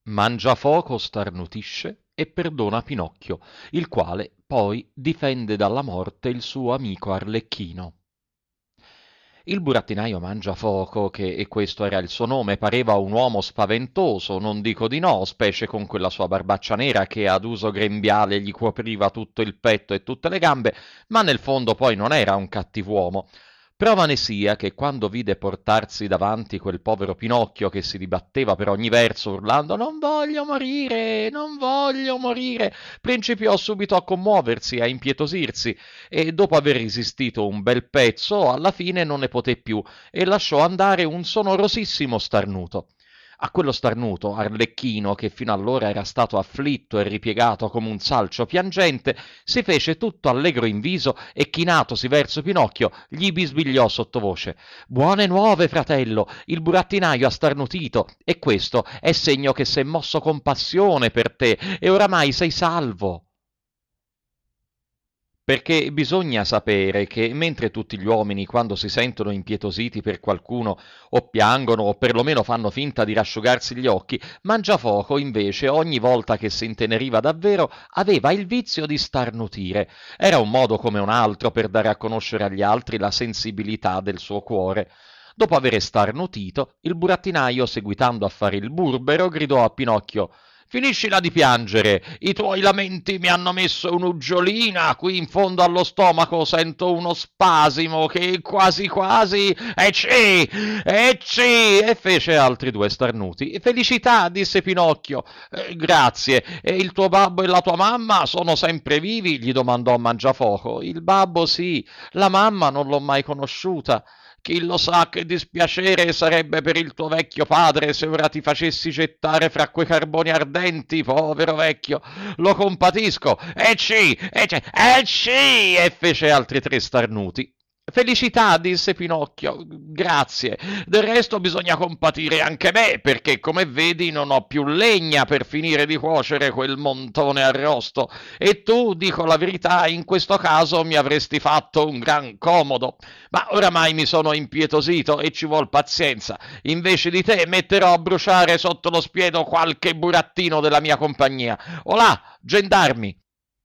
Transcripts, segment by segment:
Mangiafoco starnutisce e perdona Pinocchio, il quale poi difende dalla morte il suo amico Arlecchino. Il burattinaio Mangiafoco, che e questo era il suo nome, pareva un uomo spaventoso, non dico di no, specie con quella sua barbaccia nera che ad uso grembiale gli copriva tutto il petto e tutte le gambe, ma nel fondo poi non era un cattiv'uomo. Prova ne sia che quando vide portarsi davanti quel povero Pinocchio che si dibatteva per ogni verso urlando «Non voglio morire, non voglio morire», principiò subito a commuoversi, a impietosirsi e dopo aver resistito un bel pezzo, alla fine non ne poté più e lasciò andare un sonorosissimo starnuto. A quello starnuto, Arlecchino, che fino allora era stato afflitto e ripiegato come un salcio piangente, si fece tutto allegro in viso e chinatosi verso Pinocchio, gli bisbigliò sottovoce: «Buone nuove, fratello! Il burattinaio ha starnutito e questo è segno che s'è mosso compassione per te e oramai sei salvo!» Perché bisogna sapere che mentre tutti gli uomini quando si sentono impietositi per qualcuno o piangono o perlomeno fanno finta di rasciugarsi gli occhi, Mangiafoco invece ogni volta che si inteneriva davvero aveva il vizio di starnutire. Era un modo come un altro per dare a conoscere agli altri la sensibilità del suo cuore. Dopo avere starnutito, il burattinaio, seguitando a fare il burbero, gridò a Pinocchio: «Finiscila di piangere, i tuoi lamenti mi hanno messo un'uggiolina, qui in fondo allo stomaco sento uno spasimo che quasi quasi... Ecci! Ecci!» E fece altri due starnuti. «Felicità!» disse Pinocchio. «Grazie, e il tuo babbo e la tua mamma sono sempre vivi?» gli domandò Mangiafoco. «Il babbo sì, la mamma non l'ho mai conosciuta». «Chi lo sa che dispiacere sarebbe per il tuo vecchio padre se ora ti facessi gettare fra quei carboni ardenti, povero vecchio. Lo compatisco. Ecci, ecci, ecci!» E fece altri tre starnuti. «Felicità!» disse Pinocchio. «Grazie. Del resto bisogna compatire anche me, perché come vedi non ho più legna per finire di cuocere quel montone arrosto. E tu, dico la verità, in questo caso mi avresti fatto un gran comodo. Ma oramai mi sono impietosito e ci vuol pazienza. Invece di te metterò a bruciare sotto lo spiedo qualche burattino della mia compagnia. Olà, gendarmi!»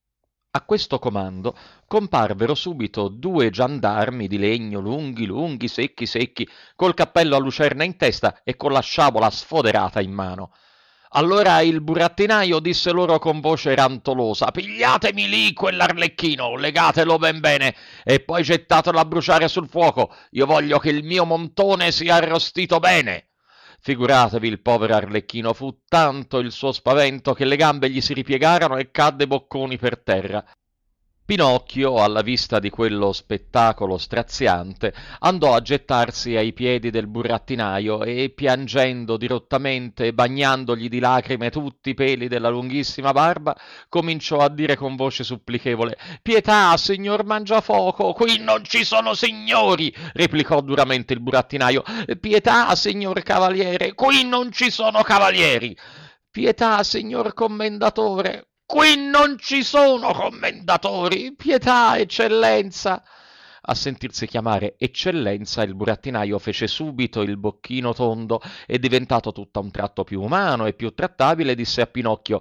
A questo comando comparvero subito due giandarmi di legno lunghi, lunghi, secchi, secchi, col cappello a lucerna in testa e con la sciabola sfoderata in mano. Allora il burattinaio disse loro con voce rantolosa: «Pigliatemi lì quell'Arlecchino, legatelo ben bene e poi gettatelo a bruciare sul fuoco. Io voglio che il mio montone sia arrostito bene». Figuratevi, il povero Arlecchino, fu tanto il suo spavento che le gambe gli si ripiegarono e cadde bocconi per terra. Pinocchio, alla vista di quello spettacolo straziante, andò a gettarsi ai piedi del burattinaio e, piangendo dirottamente e bagnandogli di lacrime tutti i peli della lunghissima barba, cominciò a dire con voce supplichevole: «Pietà, signor Mangiafoco!» «Qui non ci sono signori!» replicò duramente il burattinaio. «Pietà, signor Cavaliere!» «Qui non ci sono cavalieri!» «Pietà, signor Commendatore!» «Qui non ci sono commendatori! Pietà, eccellenza!» A sentirsi chiamare eccellenza, il burattinaio fece subito il bocchino tondo e, diventato tutto a un tratto più umano e più trattabile, disse a Pinocchio: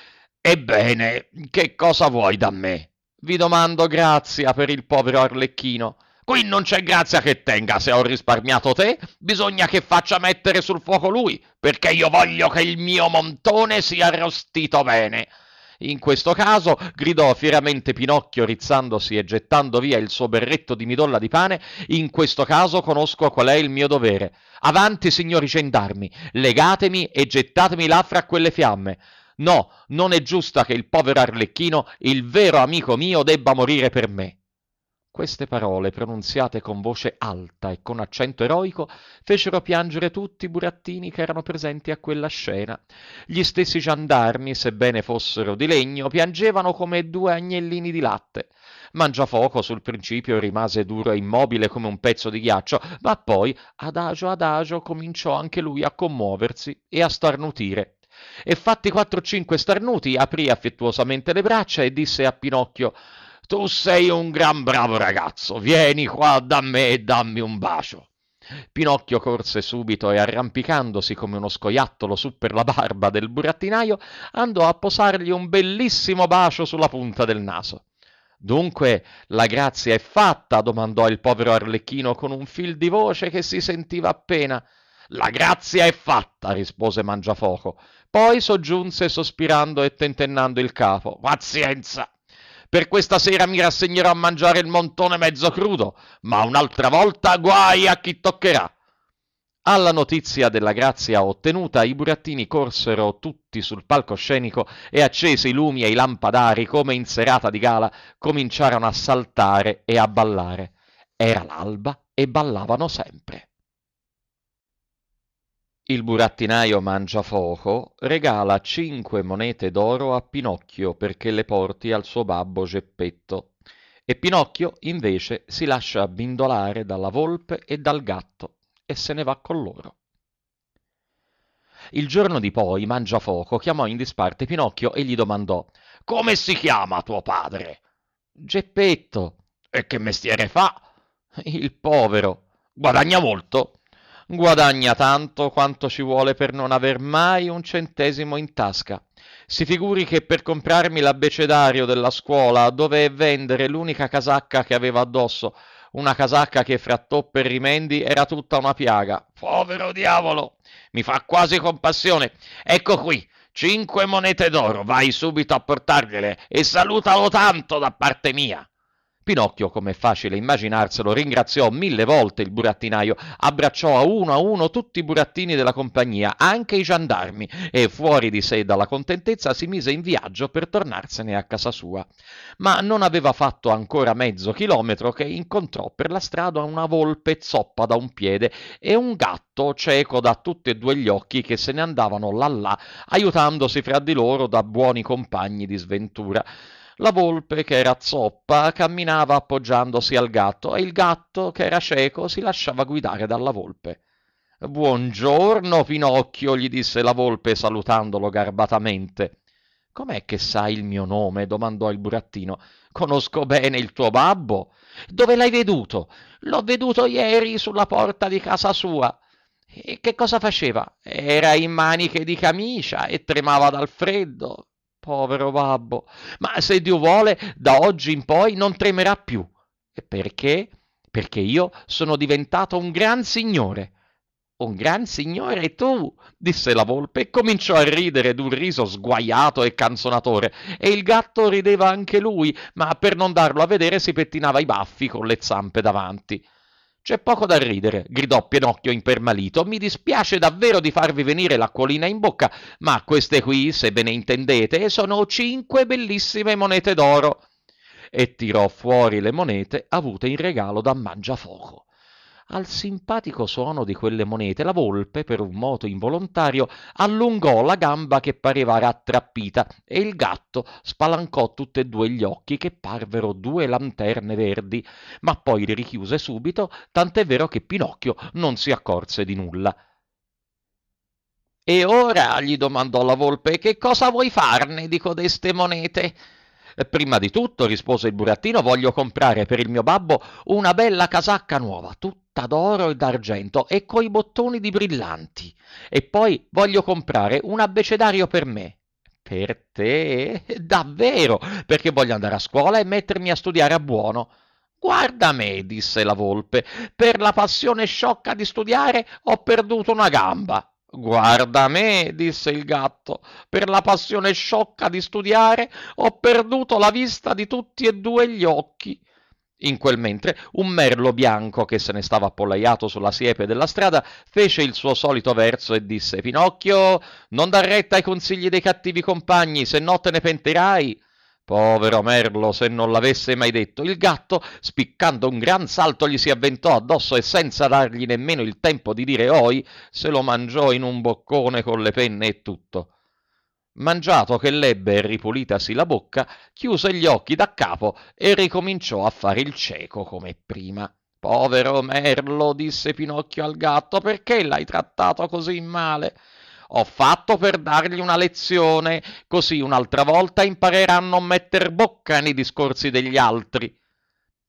«Ebbene, che cosa vuoi da me? Vi domando grazia per il povero Arlecchino». «Qui non c'è grazia che tenga, se ho risparmiato te, bisogna che faccia mettere sul fuoco lui, perché io voglio che il mio montone sia arrostito bene». In questo caso, gridò fieramente Pinocchio, rizzandosi e gettando via il suo berretto di midolla di pane, in questo caso conosco qual è il mio dovere. Avanti, signori gendarmi, legatemi e gettatemi là fra quelle fiamme. No, non è giusta che il povero Arlecchino, il vero amico mio, debba morire per me. Queste parole, pronunziate con voce alta e con accento eroico, fecero piangere tutti i burattini che erano presenti a quella scena. Gli stessi giandarmi, sebbene fossero di legno, piangevano come due agnellini di latte. Mangiafoco sul principio rimase duro e immobile come un pezzo di ghiaccio, ma poi, adagio, cominciò anche lui a commuoversi e a starnutire. E fatti 4 o 5 starnuti, aprì affettuosamente le braccia e disse a Pinocchio: «Tu sei un gran bravo ragazzo, vieni qua da me e dammi un bacio». Pinocchio corse subito e arrampicandosi come uno scoiattolo su per la barba del burattinaio, andò a posargli un bellissimo bacio sulla punta del naso. Dunque la grazia è fatta? Domandò il povero Arlecchino con un fil di voce che si sentiva appena. La grazia è fatta, rispose Mangiafoco. Poi soggiunse sospirando e tentennando il capo. Pazienza! Per questa sera mi rassegnerò a mangiare il montone mezzo crudo, ma un'altra volta guai a chi toccherà. Alla notizia della grazia ottenuta, i burattini corsero tutti sul palcoscenico e, accesi i lumi e i lampadari come in serata di gala, cominciarono a saltare e a ballare. Era l'alba e ballavano sempre. Il burattinaio Mangiafoco regala 5 monete d'oro a Pinocchio perché le porti al suo babbo Geppetto, e Pinocchio invece si lascia abbindolare dalla volpe e dal gatto e se ne va con loro. Il giorno di poi Mangiafoco chiamò in disparte Pinocchio e gli domandò: «Come si chiama tuo padre?» «Geppetto». «E che mestiere fa?» «Il povero». «Guadagna molto?» «Guadagna tanto quanto ci vuole per non aver mai un centesimo in tasca. Si figuri che per comprarmi l'abbecedario della scuola dové vendere l'unica casacca che aveva addosso, una casacca che fra toppe e rimendi era tutta una piaga. Povero diavolo! Mi fa quasi compassione. Ecco qui, 5 monete d'oro, vai subito a portargliele e salutalo tanto da parte mia». Pinocchio, come è facile immaginarselo, ringraziò 1000 volte il burattinaio, abbracciò a uno tutti i burattini della compagnia, anche i giandarmi, e fuori di sé dalla contentezza si mise in viaggio per tornarsene a casa sua. Ma non aveva fatto ancora mezzo chilometro che incontrò per la strada una volpe zoppa da un piede e un gatto cieco da tutti e due gli occhi che se ne andavano là là, aiutandosi fra di loro da buoni compagni di sventura. La volpe, che era zoppa, camminava appoggiandosi al gatto e il gatto, che era cieco, si lasciava guidare dalla volpe. «Buongiorno, Pinocchio», gli disse la volpe salutandolo garbatamente. «Com'è che sai il mio nome?» domandò il burattino. «Conosco bene il tuo babbo». «Dove l'hai veduto?» «L'ho veduto ieri sulla porta di casa sua». «E che cosa faceva?» «Era in maniche di camicia e tremava dal freddo». «Povero babbo, ma se Dio vuole, da oggi in poi non tremerà più». «E perché?» «Perché io sono diventato un gran signore». «Un gran signore tu?» disse la volpe e cominciò a ridere d'un riso sguaiato e canzonatore, e il gatto rideva anche lui, ma per non darlo a vedere si pettinava i baffi con le zampe davanti. «C'è poco da ridere», gridò Pinocchio impermalito. «Mi dispiace davvero di farvi venire l'acquolina in bocca, ma queste qui, se ve ne intendete, sono 5 bellissime monete d'oro». E tirò fuori le monete avute in regalo da Mangiafoco. Al simpatico suono di quelle monete la volpe, per un moto involontario, allungò la gamba che pareva rattrappita e il gatto spalancò tutti e due gli occhi che parvero 2 lanterne verdi, ma poi li richiuse subito, tant'è vero che Pinocchio non si accorse di nulla. «E ora», gli domandò la volpe, «che cosa vuoi farne di codeste monete?» «Prima di tutto», rispose il burattino, «voglio comprare per il mio babbo una bella casacca nuova, tutta d'oro e d'argento e coi bottoni di brillanti. E poi voglio comprare un abbecedario per me». «Per te? Davvero? Perché voglio andare a scuola e mettermi a studiare a buono». «Guarda me», disse la volpe, «per la passione sciocca di studiare ho perduto una gamba». «Guarda me», disse il gatto, «per la passione sciocca di studiare ho perduto la vista di tutti e due gli occhi». In quel mentre un merlo bianco che se ne stava appollaiato sulla siepe della strada fece il suo solito verso e disse: «Pinocchio, non dar retta ai consigli dei cattivi compagni, se no te ne pentirai». Povero merlo, se non l'avesse mai detto, il gatto, spiccando un gran salto, gli si avventò addosso e senza dargli nemmeno il tempo di dire oi, se lo mangiò in un boccone con le penne e tutto. Mangiato che l'ebbe e ripulitasi la bocca, chiuse gli occhi da capo e ricominciò a fare il cieco come prima. «Povero merlo», disse Pinocchio al gatto, «perché l'hai trattato così male?» «Ho fatto per dargli una lezione, così un'altra volta imparerà a non metter bocca nei discorsi degli altri».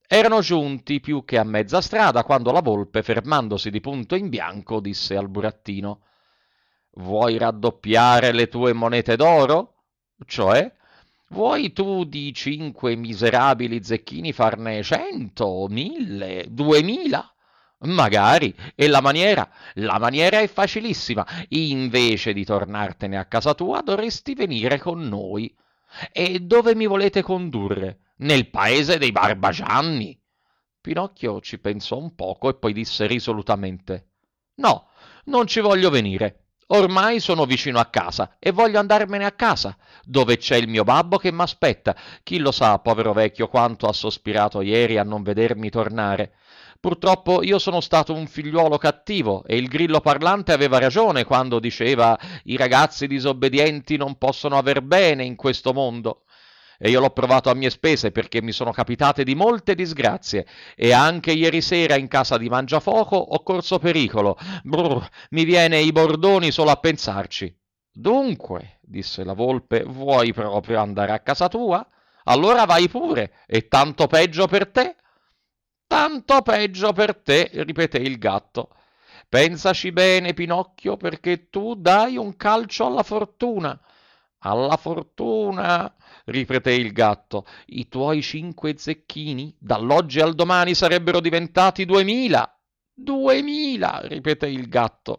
Erano giunti più che a mezza strada quando la volpe, fermandosi di punto in bianco, disse al burattino: «Vuoi raddoppiare le tue monete d'oro? Cioè, vuoi tu di 5 miserabili zecchini farne 100, 1000, 2000? Magari, e la maniera? La maniera è facilissima. Invece di tornartene a casa tua, dovresti venire con noi. E dove mi volete condurre? Nel paese dei Barbagianni?» Pinocchio ci pensò un poco e poi disse risolutamente: «No, non ci voglio venire. Ormai sono vicino a casa e voglio andarmene a casa, dove c'è il mio babbo che m'aspetta. Chi lo sa, povero vecchio, quanto ha sospirato ieri a non vedermi tornare. Purtroppo io sono stato un figliuolo cattivo e il grillo parlante aveva ragione quando diceva: i ragazzi disobbedienti non possono aver bene in questo mondo. E io l'ho provato a mie spese perché mi sono capitate di molte disgrazie e anche ieri sera in casa di Mangiafoco ho corso pericolo. Brr, mi viene i bordoni solo a pensarci». «Dunque», disse la volpe, «vuoi proprio andare a casa tua? Allora vai pure, e tanto peggio per te». «Tanto peggio per te», ripeté il gatto. «Pensaci bene, Pinocchio, perché tu dai un calcio alla fortuna». «Alla fortuna», ripeté il gatto. «I tuoi 5 zecchini dall'oggi al domani sarebbero diventati 2000». «2000», ripeté il gatto.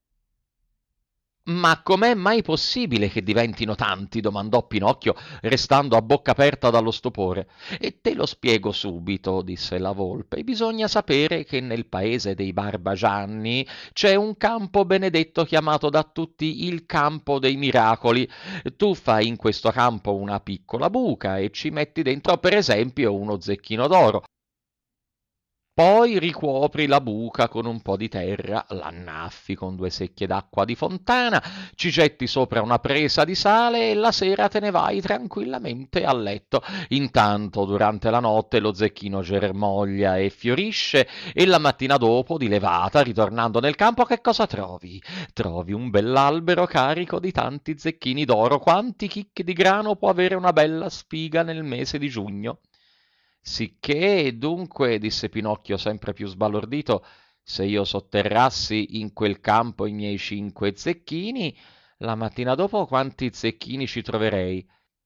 «Ma com'è mai possibile che diventino tanti?» domandò Pinocchio, restando a bocca aperta dallo stupore. «E te lo spiego subito», disse la volpe. «Bisogna sapere che nel paese dei Barbagianni c'è un campo benedetto chiamato da tutti il campo dei miracoli. Tu fai in questo campo una piccola buca e ci metti dentro, per esempio, uno zecchino d'oro. Poi ricuopri la buca con un po' di terra, l'annaffi con 2 secchie d'acqua di fontana, ci getti sopra una presa di sale e la sera te ne vai tranquillamente a letto. Intanto, durante la notte, lo zecchino germoglia e fiorisce e la mattina dopo, di levata, ritornando nel campo, che cosa trovi? Trovi un bell'albero carico di tanti zecchini d'oro, quanti chicchi di grano può avere una bella spiga nel mese di giugno. Sicché, dunque, disse Pinocchio sempre più sbalordito, se io sotterrassi in quel campo i miei 5 zecchini, la mattina dopo quanti zecchini ci troverei?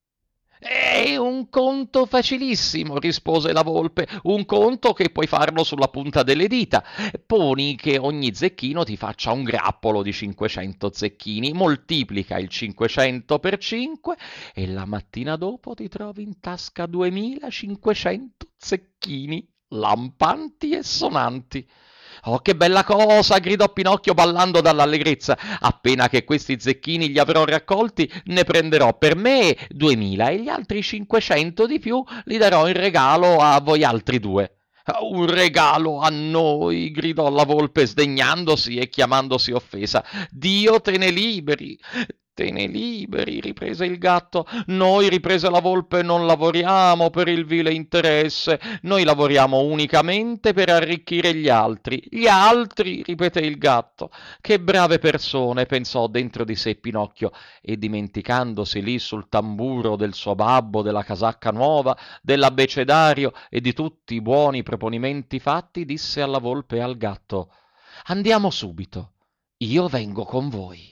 È un conto facilissimo, rispose la volpe, un conto che puoi farlo sulla punta delle dita. Poni che ogni zecchino ti faccia un grappolo di 500 zecchini, moltiplica il 500 per 5 e la mattina dopo ti trovi in tasca 2500 zecchini, lampanti e sonanti. «Oh, che bella cosa!» gridò Pinocchio ballando dall'allegrezza. «Appena che questi zecchini li avrò raccolti, ne prenderò per me 2000 e gli altri 500 di più li darò in regalo a voi altri due». «Un regalo a noi!» gridò la volpe sdegnandosi e chiamandosi offesa. «Dio te ne liberi!» «Te ne liberi», riprese il gatto. «Noi», riprese la volpe, «non lavoriamo per il vile interesse, noi lavoriamo unicamente per arricchire gli altri». «Gli altri», ripeté il gatto. «Che brave persone», pensò dentro di sé Pinocchio, e dimenticandosi lì sul tamburo del suo babbo, della casacca nuova, dell'abbecedario e di tutti i buoni proponimenti fatti, disse alla volpe e al gatto: «Andiamo subito, io vengo con voi».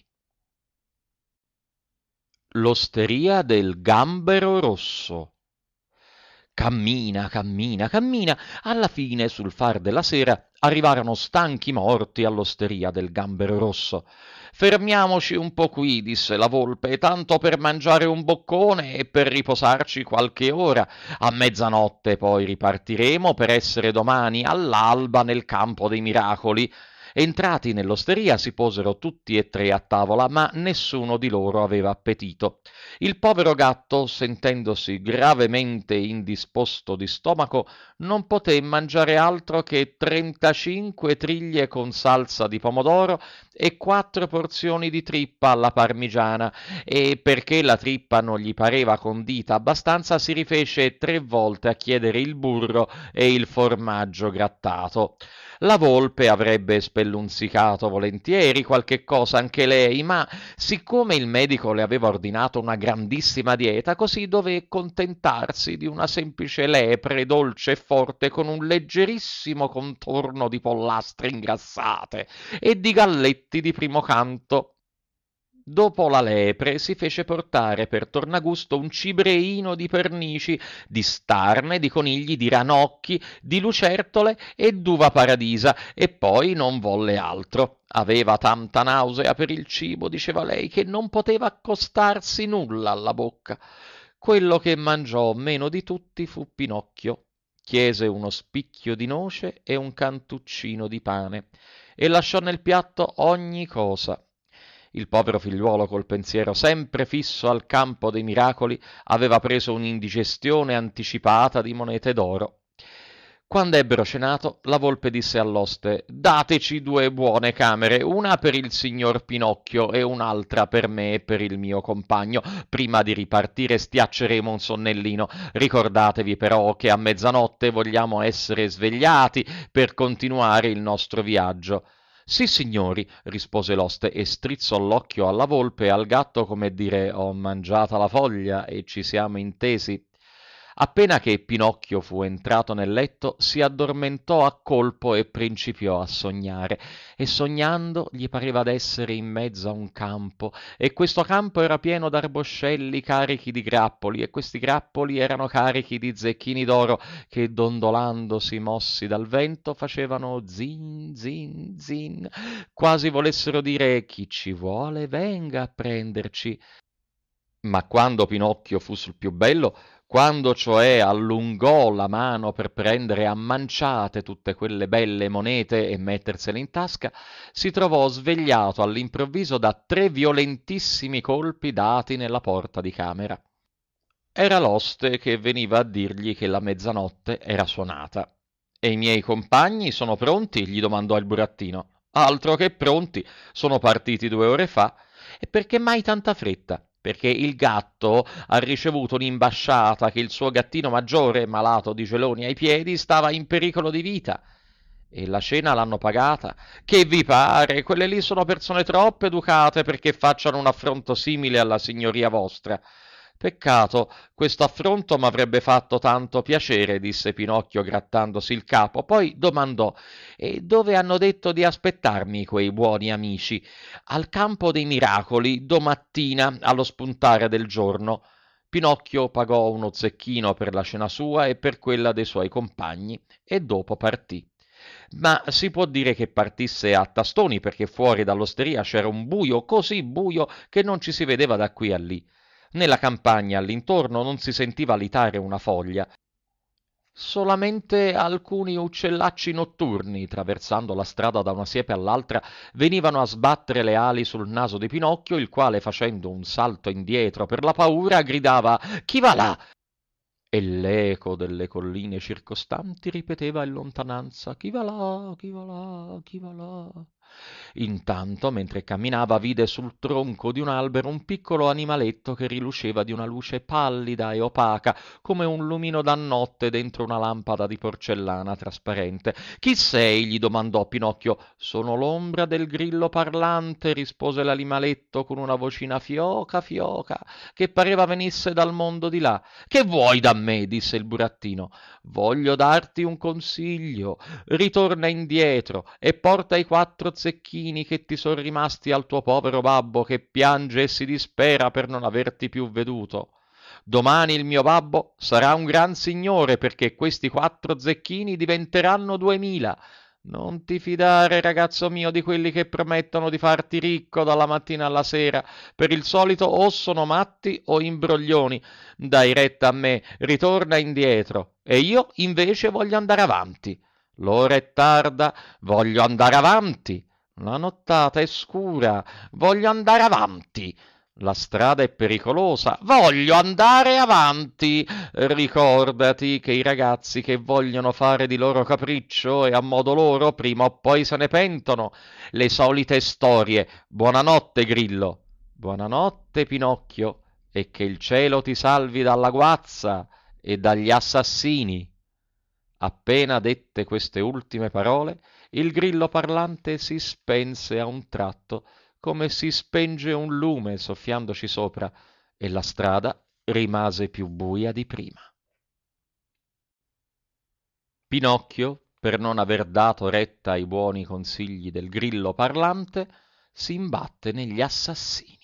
L'osteria del Gambero Rosso. Cammina, cammina, cammina. Alla fine, sul far della sera, arrivarono stanchi morti all'osteria del Gambero Rosso. «Fermiamoci un po' qui», disse la volpe, «tanto per mangiare un boccone e per riposarci qualche ora. A mezzanotte poi ripartiremo per essere domani all'alba nel campo dei miracoli». Entrati nell'osteria si posero tutti e tre a tavola, ma nessuno di loro aveva appetito. Il povero gatto, sentendosi gravemente indisposto di stomaco, non poté mangiare altro che 35 triglie con salsa di pomodoro e 4 porzioni di trippa alla parmigiana, e perché la trippa non gli pareva condita abbastanza si rifece 3 volte a chiedere il burro e il formaggio grattato. La volpe avrebbe spellunzicato volentieri qualche cosa anche lei, ma siccome il medico le aveva ordinato una grandissima dieta, così dové contentarsi di una semplice lepre dolce e forte con un leggerissimo contorno di pollastre ingrassate e di galletti di primo canto. Dopo la lepre si fece portare per tornagusto un cibreino di pernici, di starne, di conigli, di ranocchi, di lucertole e d'uva paradisa, e poi non volle altro. Aveva tanta nausea per il cibo, diceva lei, che non poteva accostarsi nulla alla bocca. Quello che mangiò meno di tutti fu Pinocchio. Chiese uno spicchio di noce e un cantuccino di pane, e lasciò nel piatto ogni cosa. Il povero figliuolo, col pensiero sempre fisso al campo dei miracoli, aveva preso un'indigestione anticipata di monete d'oro. Quando ebbero cenato, la volpe disse all'oste: «Dateci 2 buone camere, una per il signor Pinocchio e un'altra per me e per il mio compagno. Prima di ripartire stiacceremo un sonnellino. Ricordatevi però che a mezzanotte vogliamo essere svegliati per continuare il nostro viaggio». «Sì, signori», rispose l'oste e strizzò l'occhio alla volpe e al gatto come dire: «Ho mangiata la foglia e ci siamo intesi». Appena che Pinocchio fu entrato nel letto, si addormentò a colpo e principiò a sognare, e sognando gli pareva d'essere in mezzo a un campo, e questo campo era pieno d'arboscelli carichi di grappoli, e questi grappoli erano carichi di zecchini d'oro che, dondolandosi mossi dal vento, facevano zin zin zin, quasi volessero dire: «Chi ci vuole venga a prenderci». Ma quando Pinocchio fu sul più bello, quando cioè allungò la mano per prendere a manciate tutte quelle belle monete e mettersele in tasca, si trovò svegliato all'improvviso da 3 violentissimi colpi dati nella porta di camera. Era l'oste che veniva a dirgli che la mezzanotte era suonata. «E i miei compagni sono pronti?» gli domandò il burattino. «Altro che pronti, sono partiti 2 ore fa». «E perché mai tanta fretta?» «Perché il gatto ha ricevuto un'imbasciata che il suo gattino maggiore, malato di geloni ai piedi, stava in pericolo di vita». «E la cena l'hanno pagata?» «Che vi pare? Quelle lì sono persone troppo educate perché facciano un affronto simile alla signoria vostra». «Peccato, questo affronto m'avrebbe fatto tanto piacere», disse Pinocchio grattandosi il capo. Poi domandò: «E dove hanno detto di aspettarmi quei buoni amici?» «Al campo dei miracoli, domattina, allo spuntare del giorno». Pinocchio pagò uno zecchino per la cena sua e per quella dei suoi compagni, e dopo partì. Ma si può dire che partisse a tastoni, perché fuori dall'osteria c'era un buio, così buio che non ci si vedeva da qui a lì. Nella campagna all'intorno non si sentiva alitare una foglia. Solamente alcuni uccellacci notturni, traversando la strada da una siepe all'altra, venivano a sbattere le ali sul naso di Pinocchio, il quale, facendo un salto indietro per la paura, gridava: «Chi va là?» E l'eco delle colline circostanti ripeteva in lontananza: «Chi va là? Chi va là? Chi va là?» Intanto, mentre camminava, vide sul tronco di un albero un piccolo animaletto che riluceva di una luce pallida e opaca, come un lumino da notte dentro una lampada di porcellana trasparente. «Chi sei?» gli domandò Pinocchio. «Sono l'ombra del grillo parlante», rispose l'animaletto con una vocina fioca fioca, che pareva venisse dal mondo di là. «Che vuoi da me?» disse il burattino. «Voglio darti un consiglio. Ritorna indietro e porta i 4 zecchini che ti son rimasti al tuo povero babbo, che piange e si dispera per non averti più veduto. Domani il mio babbo sarà un gran signore, perché questi 4 zecchini diventeranno 2000. Non ti fidare, ragazzo mio, di quelli che promettono di farti ricco dalla mattina alla sera. Per il solito o sono matti o imbroglioni. Dai retta a me, ritorna indietro, e io invece voglio andare avanti. L'ora è tarda, voglio andare avanti. La nottata è scura, voglio andare avanti. La strada è pericolosa. Voglio andare avanti. Ricordati che i ragazzi che vogliono fare di loro capriccio e a modo loro, prima o poi se ne pentono. Le solite storie. Buonanotte, Grillo. Buonanotte, Pinocchio, e che il cielo ti salvi dalla guazza e dagli assassini. Appena dette queste ultime parole, il grillo parlante si spense a un tratto, come si spenge un lume soffiandoci sopra, e la strada rimase più buia di prima. Pinocchio, per non aver dato retta ai buoni consigli del grillo parlante, si imbatte negli assassini.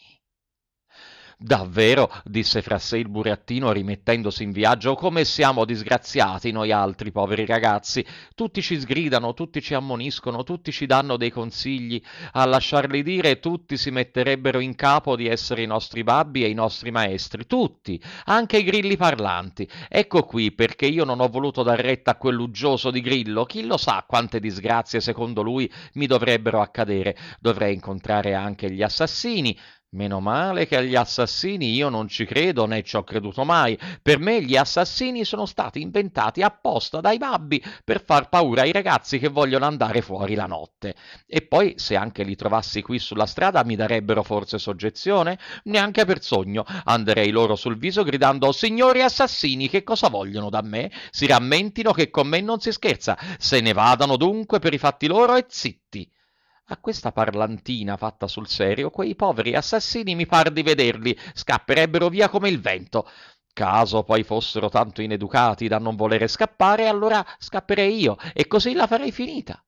Davvero, disse fra sé il burattino rimettendosi in viaggio, come siamo disgraziati noi altri poveri ragazzi. Tutti ci sgridano, tutti ci ammoniscono, tutti ci danno dei consigli. A lasciarli dire, tutti si metterebbero in capo di essere i nostri babbi e i nostri maestri. Tutti, anche i grilli parlanti. Ecco qui perché io non ho voluto dar retta a quell'uggioso di Grillo. Chi lo sa quante disgrazie secondo lui mi dovrebbero accadere. Dovrei incontrare anche gli assassini. Meno male che agli assassini io non ci credo né ci ho creduto mai. Per me gli assassini sono stati inventati apposta dai babbi per far paura ai ragazzi che vogliono andare fuori la notte. E poi, se anche li trovassi qui sulla strada, mi darebbero forse soggezione? Neanche per sogno. Anderei loro sul viso gridando: signori assassini, che cosa vogliono da me? Si rammentino che con me non si scherza. Se ne vadano dunque per i fatti loro e zitti. A questa parlantina fatta sul serio, quei poveri assassini mi par di vederli, scapperebbero via come il vento. Caso poi fossero tanto ineducati da non volere scappare, allora scapperei io e così la farei finita.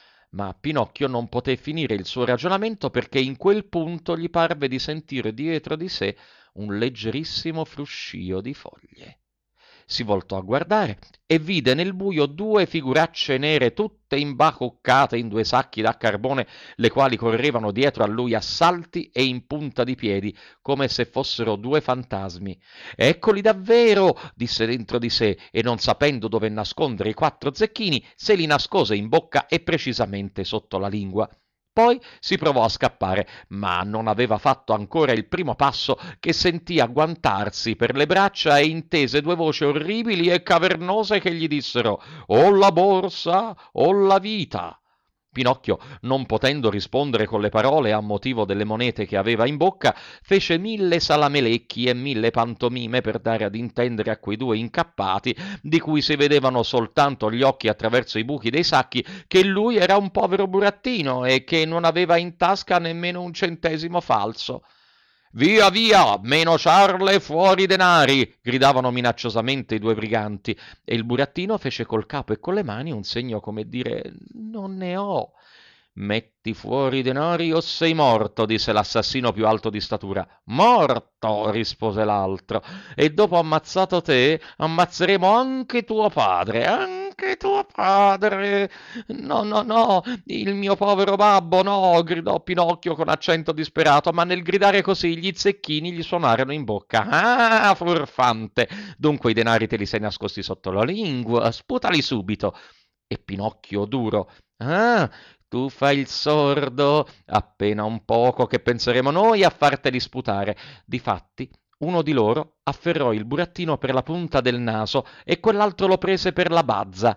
Ma Pinocchio non poté finire il suo ragionamento perché in quel punto gli parve di sentire dietro di sé un leggerissimo fruscio di foglie. Si voltò a guardare e vide nel buio due figuracce nere tutte imbacuccate in due sacchi da carbone, le quali correvano dietro a lui a salti e in punta di piedi, come se fossero due fantasmi. Eccoli davvero, disse dentro di sé, e non sapendo dove nascondere i quattro zecchini, se li nascose in bocca e precisamente sotto la lingua. Poi si provò a scappare, ma non aveva fatto ancora il primo passo che sentì agguantarsi per le braccia e intese due voci orribili e cavernose che gli dissero: «O la borsa o la vita!» Pinocchio, non potendo rispondere con le parole a motivo delle monete che aveva in bocca, fece 1000 salamelecchi e 1000 pantomime per dare ad intendere a quei due incappati, di cui si vedevano soltanto gli occhi attraverso i buchi dei sacchi, che lui era un povero burattino e che non aveva in tasca nemmeno un centesimo falso. «Via, via, meno ciarle, fuori i denari!» gridavano minacciosamente i due briganti, e il burattino fece col capo e con le mani un segno come dire: «Non ne ho». «Metti fuori i denari o sei morto», disse l'assassino più alto di statura. «Morto», rispose l'altro, «e dopo ammazzato te, ammazzeremo anche tuo padre, anche tuo padre!» «No, no, no, il mio povero babbo, no!» gridò Pinocchio con accento disperato, ma nel gridare così gli zecchini gli suonarono in bocca. «Ah, furfante! Dunque i denari te li sei nascosti sotto la lingua, sputali subito!» E Pinocchio duro: «Ah, tu fai il sordo? Appena un poco che penseremo noi a farteli sputare!» Difatti, uno di loro afferrò il burattino per la punta del naso e quell'altro lo prese per la bazza,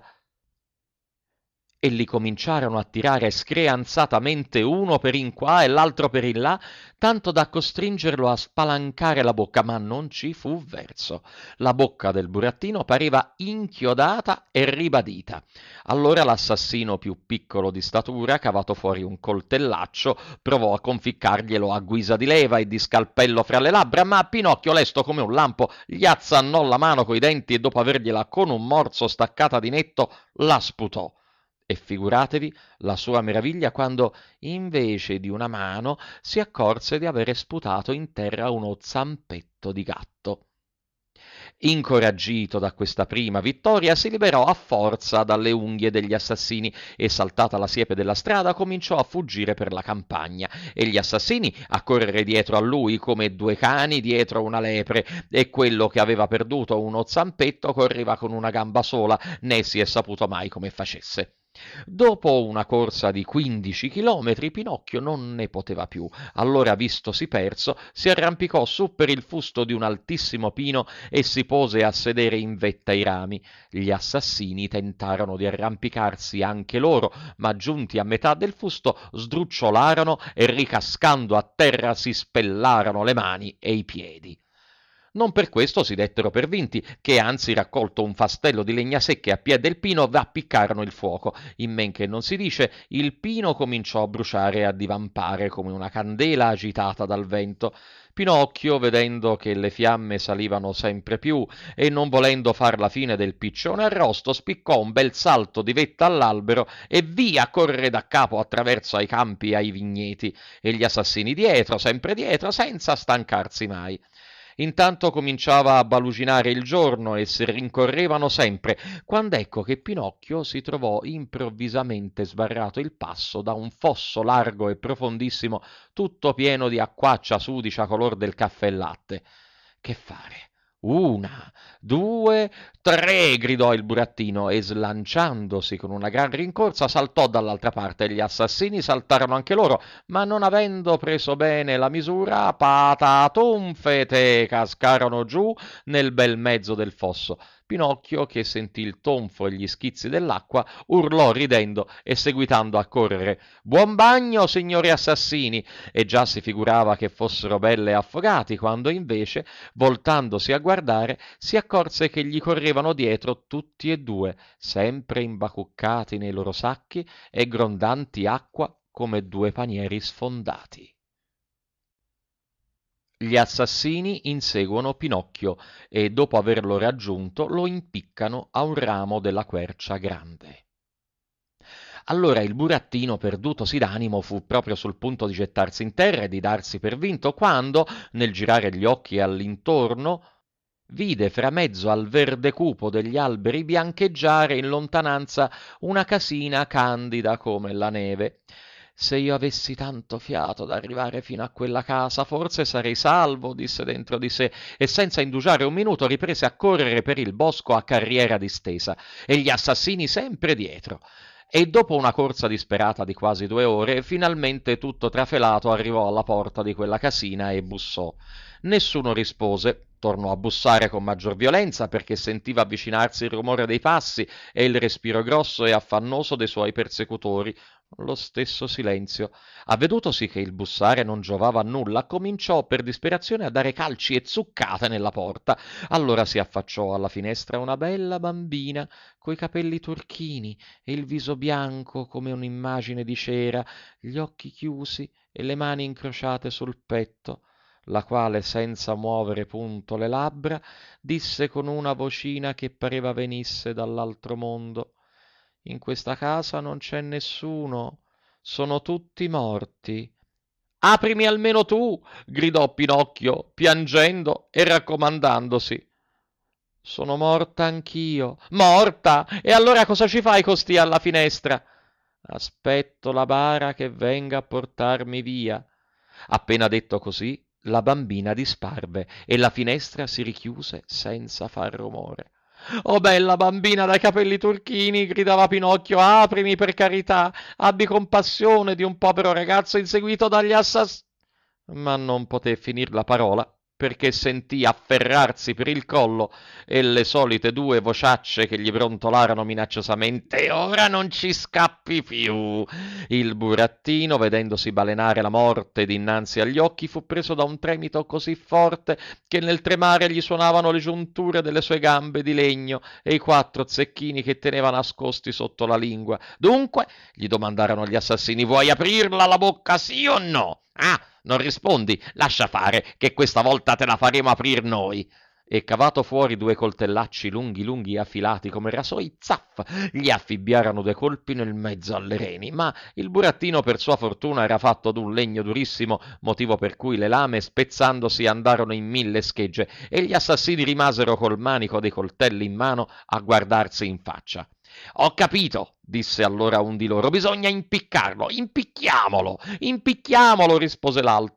e li cominciarono a tirare screanzatamente uno per in qua e l'altro per in là, tanto da costringerlo a spalancare la bocca, ma non ci fu verso. La bocca del burattino pareva inchiodata e ribadita. Allora l'assassino più piccolo di statura, cavato fuori un coltellaccio, provò a conficcarglielo a guisa di leva e di scalpello fra le labbra, ma Pinocchio, lesto come un lampo, gli azzannò la mano coi denti e dopo avergliela con un morso staccata di netto, la sputò. E figuratevi la sua meraviglia quando, invece di una mano, si accorse di avere sputato in terra uno zampetto di gatto. Incoraggito da questa prima vittoria, si liberò a forza dalle unghie degli assassini e, saltata la siepe della strada, cominciò a fuggire per la campagna, e gli assassini a correre dietro a lui come due cani dietro una lepre, e quello che aveva perduto uno zampetto correva con una gamba sola, né si è saputo mai come facesse. Dopo una corsa di 15 chilometri, Pinocchio non ne poteva più. Allora, vistosi perso, si arrampicò su per il fusto di un altissimo pino e si pose a sedere in vetta ai rami. Gli assassini tentarono di arrampicarsi anche loro, ma giunti a metà del fusto sdrucciolarono e ricascando a terra si spellarono le mani e i piedi. Non per questo si dettero per vinti, che anzi raccolto un fastello di legna secche a piè del pino appiccarono il fuoco. In men che non si dice, il pino cominciò a bruciare e a divampare come una candela agitata dal vento. Pinocchio, vedendo che le fiamme salivano sempre più e non volendo far la fine del piccione arrosto, spiccò un bel salto di vetta all'albero e via correre da capo attraverso ai campi e ai vigneti, e gli assassini dietro, sempre dietro, senza stancarsi mai. Intanto cominciava a baluginare il giorno e si rincorrevano sempre, quando ecco che Pinocchio si trovò improvvisamente sbarrato il passo da un fosso largo e profondissimo, tutto pieno di acquaccia sudicia color del caffè e latte. Che fare? Una, due, tre, gridò il burattino e slanciandosi con una gran rincorsa saltò dall'altra parte. Gli assassini saltarono anche loro, ma non avendo preso bene la misura, patatunfete, cascarono giù nel bel mezzo del fosso. Pinocchio, che sentì il tonfo e gli schizzi dell'acqua, urlò ridendo e seguitando a correre: «Buon bagno, signori assassini!» E già si figurava che fossero belle affogati, quando invece, voltandosi a guardare, si accorse che gli correvano dietro tutti e due, sempre imbacuccati nei loro sacchi e grondanti acqua come due panieri sfondati. Gli assassini inseguono Pinocchio e, dopo averlo raggiunto, lo impiccano a un ramo della quercia grande. Allora il burattino, perdutosi d'animo, fu proprio sul punto di gettarsi in terra e di darsi per vinto, quando, nel girare gli occhi all'intorno, vide fra mezzo al verde cupo degli alberi biancheggiare in lontananza una casina candida come la neve. Se io avessi tanto fiato da arrivare fino a quella casa, forse sarei salvo, disse dentro di sé, e senza indugiare un minuto riprese a correre per il bosco a carriera distesa, e gli assassini sempre dietro. E dopo una corsa disperata di quasi 2 ore, finalmente tutto trafelato arrivò alla porta di quella casina e bussò. Nessuno rispose. Tornò a bussare con maggior violenza perché sentiva avvicinarsi il rumore dei passi e il respiro grosso e affannoso dei suoi persecutori. Lo stesso silenzio. Avvedutosi che il bussare non giovava a nulla, cominciò per disperazione a dare calci e zuccate nella porta. Allora si affacciò alla finestra una bella bambina coi capelli turchini e il viso bianco come un'immagine di cera, gli occhi chiusi e le mani incrociate sul petto, la quale, senza muovere punto le labbra, disse con una vocina che pareva venisse dall'altro mondo: «In questa casa non c'è nessuno, sono tutti morti». «Aprimi almeno tu!» gridò Pinocchio, piangendo e raccomandandosi. «Sono morta anch'io». «Morta? E allora cosa ci fai costì alla finestra?» «Aspetto la bara che venga a portarmi via». Appena detto così, la bambina disparve e la finestra si richiuse senza far rumore. «Oh bella bambina dai capelli turchini!» gridava Pinocchio. «Aprimi per carità! Abbi compassione di un povero ragazzo inseguito dagli assassini!» Ma non poté finir la parola perché sentì afferrarsi per il collo e le solite 2 vociacce che gli brontolarono minacciosamente: «Ora non ci scappi più!» Il burattino, vedendosi balenare la morte dinanzi agli occhi, fu preso da un tremito così forte che nel tremare gli suonavano le giunture delle sue gambe di legno e i 4 zecchini che teneva nascosti sotto la lingua. «Dunque», gli domandarono gli assassini, «vuoi aprirla la bocca, sì o no?» «Ah, non rispondi? Lascia fare, che questa volta te la faremo aprir noi!» E cavato fuori 2 coltellacci lunghi lunghi e affilati come rasoi, zaff, gli affibbiarono 2 colpi nel mezzo alle reni. Ma il burattino, per sua fortuna, era fatto d'un legno durissimo, motivo per cui le lame, spezzandosi, andarono in 1000 schegge, e gli assassini rimasero col manico dei coltelli in mano a guardarsi in faccia. «Ho capito», disse allora un di loro, «bisogna impiccarlo, impicchiamolo!» «Impicchiamolo!» rispose l'altro.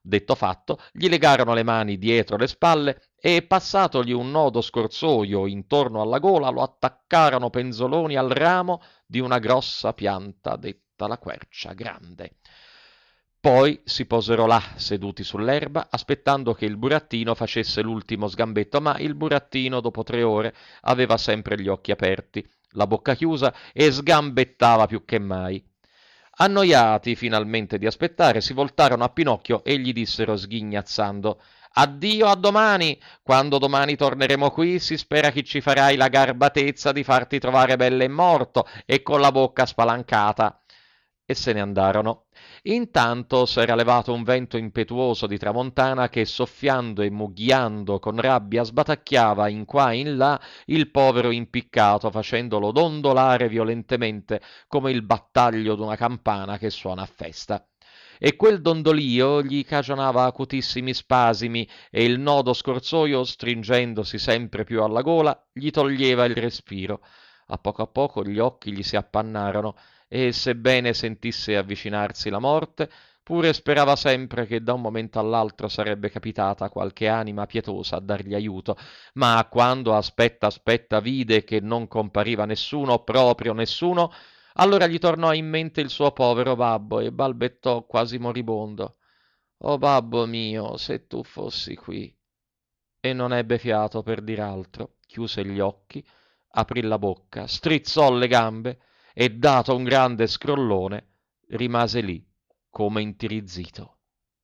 Detto fatto, gli legarono le mani dietro le spalle e, passatogli un nodo scorsoio intorno alla gola, lo attaccarono penzoloni al ramo di una grossa pianta detta la quercia grande. Poi si posero là, seduti sull'erba, aspettando che il burattino facesse l'ultimo sgambetto, ma il burattino, dopo 3 ore, aveva sempre gli occhi aperti, la bocca chiusa e sgambettava più che mai. Annoiati finalmente di aspettare, si voltarono a Pinocchio e gli dissero sghignazzando: Addio a domani! Quando domani torneremo qui, si spera che ci farai la garbatezza di farti trovare belle e morto e con la bocca spalancata. E se ne andarono. Intanto s'era levato un vento impetuoso di tramontana che, soffiando e mugghiando con rabbia, sbatacchiava in qua e in là il povero impiccato, facendolo dondolare violentemente come il battaglio d'una campana che suona a festa. E quel dondolio gli cagionava acutissimi spasimi e il nodo scorsoio, stringendosi sempre più alla gola, gli toglieva il respiro. A poco gli occhi gli si appannarono e, sebbene sentisse avvicinarsi la morte, pure sperava sempre che da un momento all'altro sarebbe capitata qualche anima pietosa a dargli aiuto, ma quando aspetta vide che non compariva nessuno, proprio nessuno, allora gli tornò in mente il suo povero babbo e balbettò quasi moribondo: «Oh babbo mio, se tu fossi qui!» E non ebbe fiato per dir altro, chiuse gli occhi, aprì la bocca, strizzò le gambe e, dato un grande scrollone, rimase lì come intirizzito.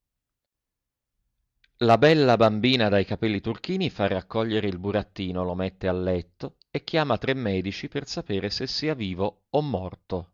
La bella bambina dai capelli turchini fa raccogliere il burattino, lo mette a letto e chiama 3 medici per sapere se sia vivo o morto.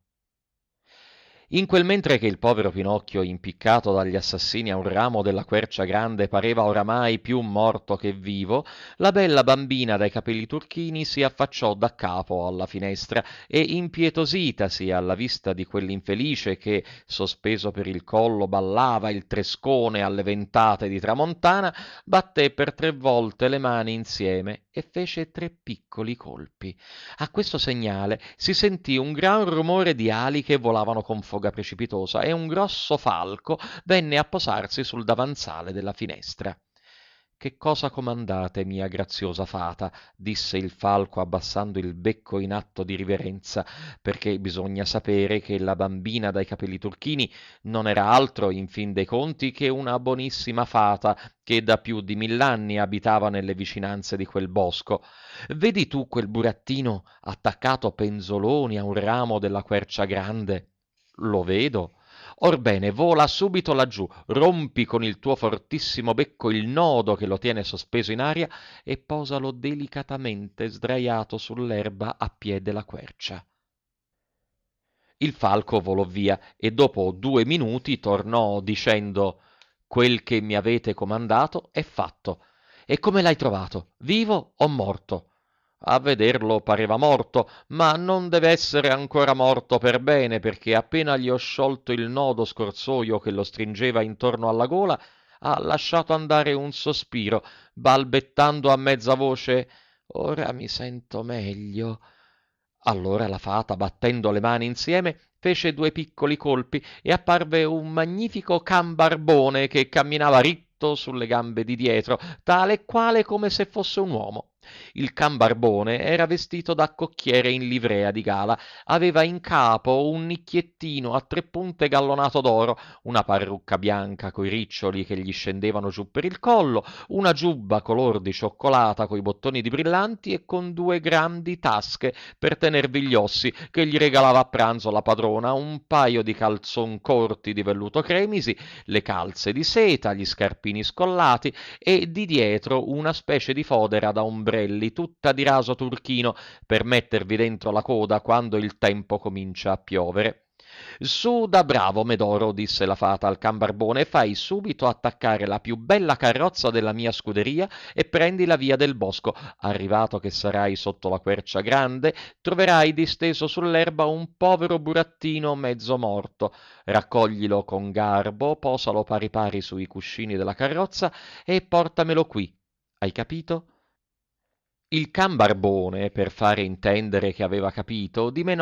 In quel mentre che il povero Pinocchio, impiccato dagli assassini a un ramo della quercia grande, pareva oramai più morto che vivo, la bella bambina dai capelli turchini si affacciò da capo alla finestra e, impietositasi alla vista di quell'infelice che, sospeso per il collo, ballava il trescone alle ventate di tramontana, batté per 3 volte le mani insieme e fece 3 piccoli colpi. A questo segnale si sentì un gran rumore di ali che volavano con foga precipitosa e un grosso falco venne a posarsi sul davanzale della finestra. «Che cosa comandate, mia graziosa fata?» disse il falco abbassando il becco in atto di riverenza, perché bisogna sapere che la bambina dai capelli turchini non era altro, in fin dei conti, che una bonissima fata che da più di 1000 anni abitava nelle vicinanze di quel bosco. «Vedi tu quel burattino attaccato penzoloni a un ramo della quercia grande?» «Lo vedo». «Orbene, vola subito laggiù, rompi con il tuo fortissimo becco il nodo che lo tiene sospeso in aria e posalo delicatamente sdraiato sull'erba a piè della quercia». Il falco volò via e dopo 2 minuti tornò dicendo: «Quel che mi avete comandato è fatto. E come l'hai trovato? Vivo o morto?» A vederlo pareva morto, ma non deve essere ancora morto per bene, perché appena gli ho sciolto il nodo scorsoio che lo stringeva intorno alla gola, ha lasciato andare un sospiro, balbettando a mezza voce: «Ora mi sento meglio». Allora la fata, battendo le mani insieme, fece 2 piccoli colpi e apparve un magnifico can barbone che camminava ritto sulle gambe di dietro, tale e quale come se fosse un uomo. Il can barbone era vestito da cocchiere in livrea di gala, aveva in capo un nicchiettino a 3 punte gallonato d'oro, una parrucca bianca coi riccioli che gli scendevano giù per il collo, una giubba color di cioccolata coi bottoni di brillanti e con 2 grandi tasche per tenervi gli ossi che gli regalava a pranzo la padrona, un paio di calzon corti di velluto cremisi, le calze di seta, gli scarpini scollati e di dietro una specie di fodera da ombrelli tutta di raso turchino per mettervi dentro la coda quando il tempo comincia a piovere. «Su da bravo, Medoro», disse la fata al can barbone, «e fai subito attaccare la più bella carrozza della mia scuderia e prendi la via del bosco. Arrivato che sarai sotto la quercia grande, troverai disteso sull'erba un povero burattino mezzo morto. Raccoglilo con garbo, posalo pari pari sui cuscini della carrozza e portamelo qui. Hai capito?» Il can barbone, per fare intendere che aveva capito, dimenò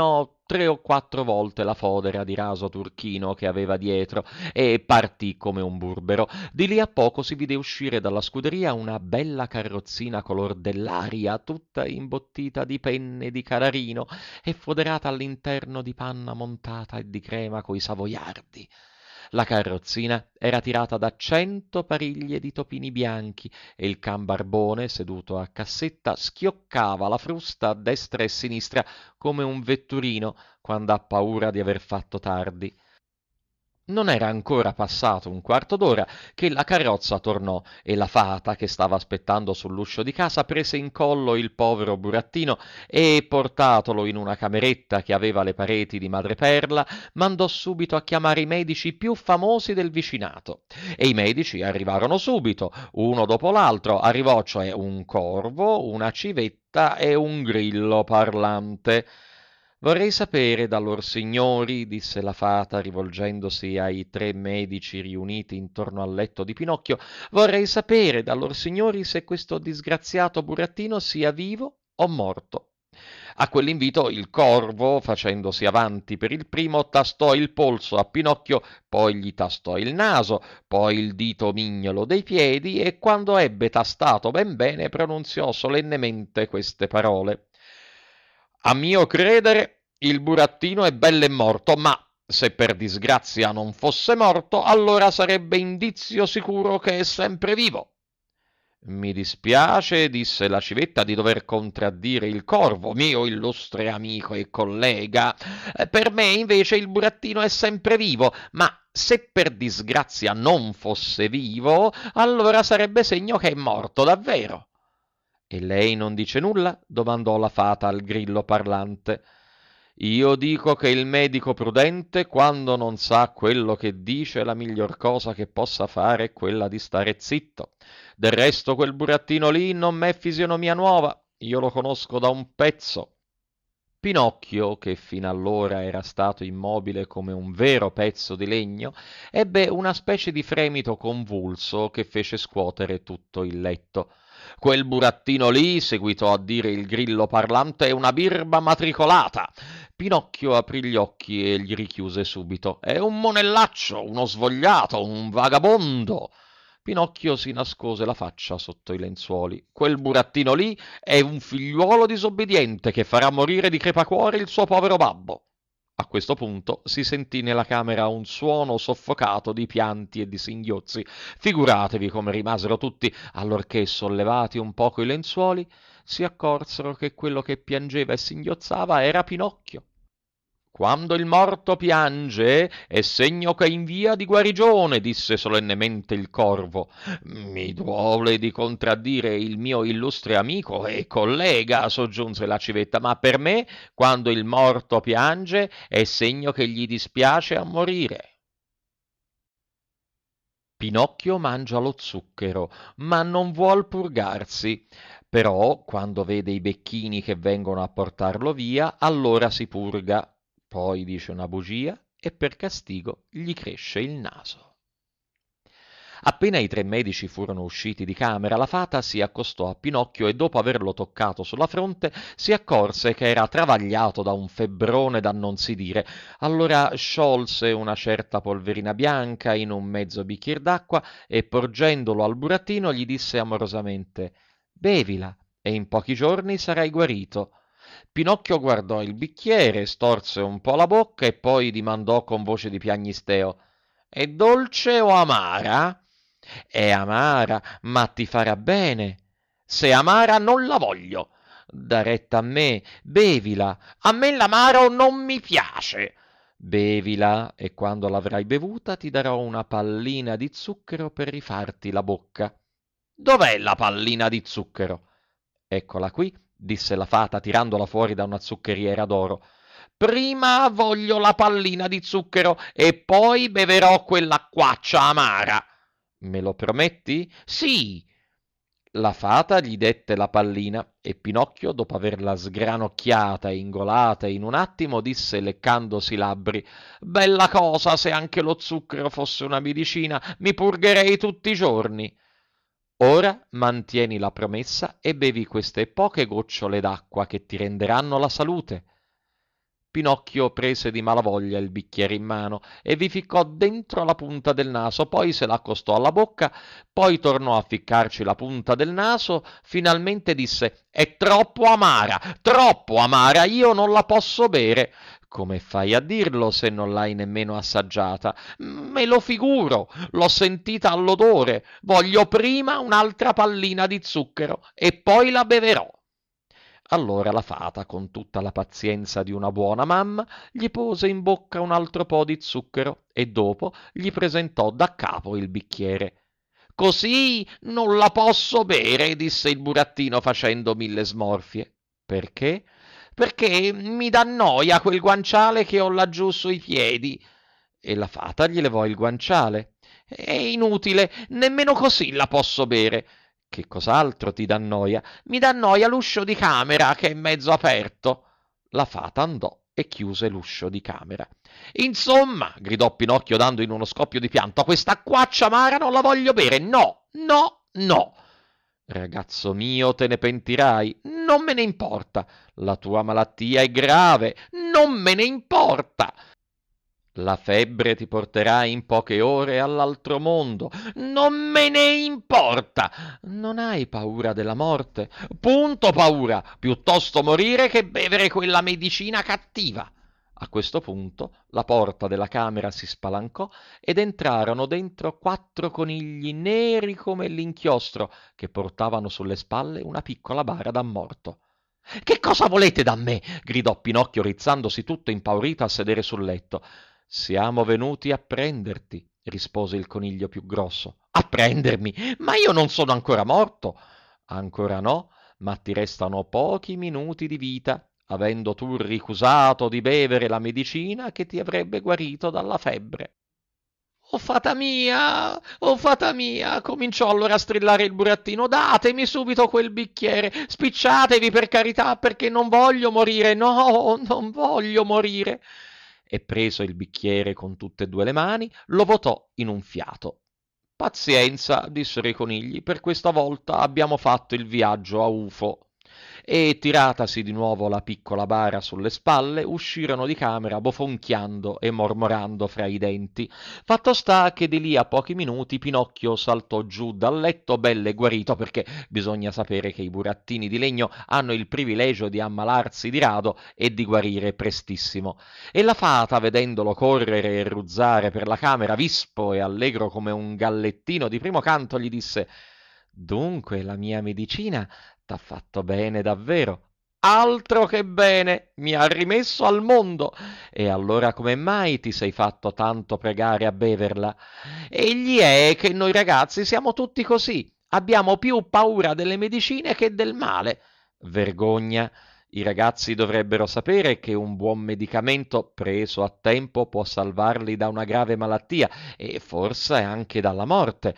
3 o 4 volte la fodera di raso turchino che aveva dietro e partì come un burbero. Di lì a poco si vide uscire dalla scuderia una bella carrozzina color dell'aria, tutta imbottita di penne di canarino e foderata all'interno di panna montata e di crema coi savoiardi. La carrozzina era tirata da 100 pariglie di topini bianchi e il can Barbone, seduto a cassetta, schioccava la frusta a destra e a sinistra come un vetturino quando ha paura di aver fatto tardi. Non era ancora passato un quarto d'ora che la carrozza tornò e la fata, che stava aspettando sull'uscio di casa, prese in collo il povero burattino e, portatolo in una cameretta che aveva le pareti di madreperla, mandò subito a chiamare i medici più famosi del vicinato. E i medici arrivarono subito, uno dopo l'altro. Arrivò cioè un corvo, una civetta e un grillo parlante. Vorrei sapere da lor signori, disse la fata rivolgendosi ai 3 medici riuniti intorno al letto di Pinocchio, vorrei sapere da lor signori se questo disgraziato burattino sia vivo o morto. A quell'invito il corvo, facendosi avanti per il primo, tastò il polso a Pinocchio, poi gli tastò il naso, poi il dito mignolo dei piedi e quando ebbe tastato ben bene pronunziò solennemente queste parole. A mio credere, il burattino è bell'e morto, ma se per disgrazia non fosse morto, allora sarebbe indizio sicuro che è sempre vivo. Mi dispiace, disse la civetta, di dover contraddire il corvo, mio illustre amico e collega. Per me invece il burattino è sempre vivo, ma se per disgrazia non fosse vivo, allora sarebbe segno che è morto davvero. E lei non dice nulla? Domandò la fata al grillo parlante. Io dico che il medico prudente, quando non sa quello che dice, la miglior cosa che possa fare è quella di stare zitto. Del resto quel burattino lì non m'è fisionomia nuova, io lo conosco da un pezzo. Pinocchio, che fino allora era stato immobile come un vero pezzo di legno, ebbe una specie di fremito convulso che fece scuotere tutto il letto. Quel burattino lì, seguitò a dire il grillo parlante, è una birba matricolata. Pinocchio aprì gli occhi e li richiuse subito. È un monellaccio, uno svogliato, un vagabondo. Pinocchio si nascose la faccia sotto i lenzuoli. Quel burattino lì è un figliuolo disobbediente che farà morire di crepacuore il suo povero babbo. A questo punto si sentì nella camera un suono soffocato di pianti e di singhiozzi. Figuratevi come rimasero tutti, allorché, sollevati un poco i lenzuoli, si accorsero che quello che piangeva e singhiozzava era Pinocchio. Quando il morto piange è segno che è in via di guarigione, disse solennemente il corvo. Mi duole di contraddire il mio illustre amico e collega, soggiunse la civetta, ma per me, quando il morto piange, è segno che gli dispiace a morire. Pinocchio mangia lo zucchero, ma non vuol purgarsi. Però, quando vede i becchini che vengono a portarlo via, allora si purga. Poi dice una bugia e per castigo gli cresce il naso. Appena i 3 medici furono usciti di camera, la fata si accostò a Pinocchio e dopo averlo toccato sulla fronte si accorse che era travagliato da un febbrone da non si dire. Allora sciolse una certa polverina bianca in un mezzo bicchier d'acqua e porgendolo al burattino gli disse amorosamente «Bevila e in pochi giorni sarai guarito». Pinocchio guardò il bicchiere, storse un po' la bocca e poi dimandò con voce di piagnisteo «È dolce o amara?» «È amara, ma ti farà bene». «Se amara non la voglio». «Da retta a me, bevila». «A me l'amaro non mi piace». «Bevila e quando l'avrai bevuta ti darò una pallina di zucchero per rifarti la bocca». «Dov'è la pallina di zucchero?» «Eccola qui», disse la fata tirandola fuori da una zuccheriera d'oro. «Prima voglio la pallina di zucchero e poi beverò quell'acquaccia amara». «Me lo prometti?» «Sì». La fata gli dette la pallina e Pinocchio, dopo averla sgranocchiata e ingolata in un attimo, disse leccandosi i labbri «Bella cosa, se anche lo zucchero fosse una medicina, mi purgherei tutti i giorni». Ora mantieni la promessa e bevi queste poche gocciole d'acqua che ti renderanno la salute. Pinocchio prese di malavoglia il bicchiere in mano e vi ficcò dentro la punta del naso, poi se l'accostò alla bocca, poi tornò a ficcarci la punta del naso, finalmente disse: «È troppo amara, io non la posso bere». «Come fai a dirlo se non l'hai nemmeno assaggiata?» «Me lo figuro, l'ho sentita all'odore. Voglio prima un'altra pallina di zucchero e poi la beverò». Allora la fata, con tutta la pazienza di una buona mamma, gli pose in bocca un altro po' di zucchero e dopo gli presentò daccapo il bicchiere. «Così non la posso bere», disse il burattino facendo mille smorfie. «Perché?» «Perché mi dà noia quel guanciale che ho laggiù sui piedi». E la fata gli levò il guanciale. «È inutile, nemmeno così la posso bere». «Che cos'altro ti dà noia?» «Mi dà noia l'uscio di camera che è mezzo aperto». La fata andò e chiuse l'uscio di camera. «Insomma», gridò Pinocchio dando in uno scoppio di pianto, «quest'acquaccia amara non la voglio bere, no, no, no». «Ragazzo mio, te ne pentirai». «Non me ne importa». «La tua malattia è grave». «Non me ne importa». «La febbre ti porterà in poche ore all'altro mondo». «Non me ne importa». «Non hai paura della morte?» «Punto paura, piuttosto morire che bevere quella medicina cattiva». A questo punto la porta della camera si spalancò ed entrarono dentro 4 conigli neri come l'inchiostro che portavano sulle spalle una piccola bara da morto. «Che cosa volete da me?» gridò Pinocchio rizzandosi tutto impaurito a sedere sul letto. «Siamo venuti a prenderti», rispose il coniglio più grosso. «A prendermi? Ma io non sono ancora morto». «Ancora no, ma ti restano pochi minuti di vita, avendo tu ricusato di bevere la medicina che ti avrebbe guarito dalla febbre». Oh fata mia, cominciò allora a strillare il burattino, datemi subito quel bicchiere, spicciatevi per carità, perché non voglio morire, no, non voglio morire. E preso il bicchiere con tutte e 2 le mani, lo votò in un fiato. «Pazienza», dissero i conigli, «per questa volta abbiamo fatto il viaggio a ufo». E tiratasi di nuovo la piccola bara sulle spalle, uscirono di camera bofonchiando e mormorando fra i denti. Fatto sta che di lì a pochi minuti Pinocchio saltò giù dal letto belle guarito, perché bisogna sapere che i burattini di legno hanno il privilegio di ammalarsi di rado e di guarire prestissimo. E la fata, vedendolo correre e ruzzare per la camera vispo e allegro come un gallettino di primo canto, gli disse: «Dunque la mia medicina t'ha fatto bene davvero». «Altro che bene, mi ha rimesso al mondo». «E allora come mai ti sei fatto tanto pregare a beverla?» «Egli è che noi ragazzi siamo tutti così, abbiamo più paura delle medicine che del male». «Vergogna! I ragazzi dovrebbero sapere che un buon medicamento preso a tempo può salvarli da una grave malattia e forse anche dalla morte».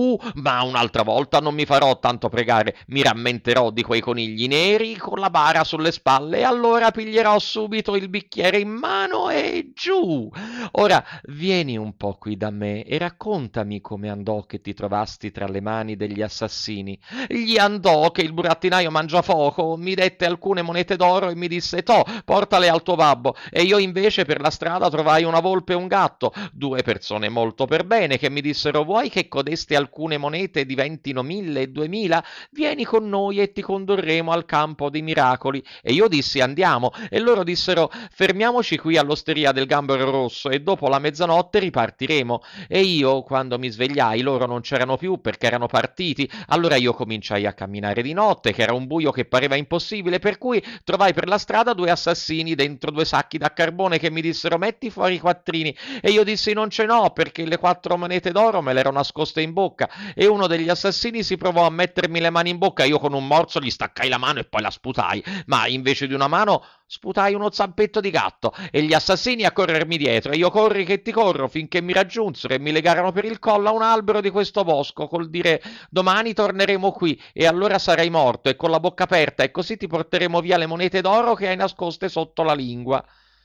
Ma un'altra volta non mi farò tanto pregare, mi rammenterò di quei conigli neri con la bara sulle spalle e allora piglierò subito il bicchiere in mano e giù. Ora vieni un po' qui da me e raccontami come andò che ti trovasti tra le mani degli assassini». «Gli andò che il burattinaio Mangiafoco mi dette alcune monete d'oro e mi disse: «Toh, portale al tuo babbo». E io invece per la strada trovai una volpe e un gatto, 2 persone molto per bene, che mi dissero: «Vuoi che codeste alcune monete diventino 1000 e 2000? Vieni con noi e ti condurremo al campo dei miracoli». E io dissi: «Andiamo». E loro dissero: «Fermiamoci qui all'osteria del Gambero Rosso e dopo la mezzanotte ripartiremo». E io, quando mi svegliai, loro non c'erano più perché erano partiti. Allora io cominciai a camminare di notte, che era un buio che pareva impossibile, per cui trovai per la strada 2 assassini dentro 2 sacchi da carbone che mi dissero: «Metti fuori i quattrini». E io dissi: «Non ce n'ho, perché le 4 monete d'oro me le ero nascoste in bocca». E uno degli assassini si provò a mettermi le mani in bocca, io con un morso gli staccai la mano e poi la sputai, ma invece di una mano sputai uno zampetto di gatto, e gli assassini a corrermi dietro, e io corri che ti corro, finché mi raggiunsero e mi legarono per il collo a un albero di questo bosco, col dire: «Domani torneremo qui e allora sarai morto e con la bocca aperta, e così ti porteremo via le monete d'oro che hai nascoste sotto la lingua».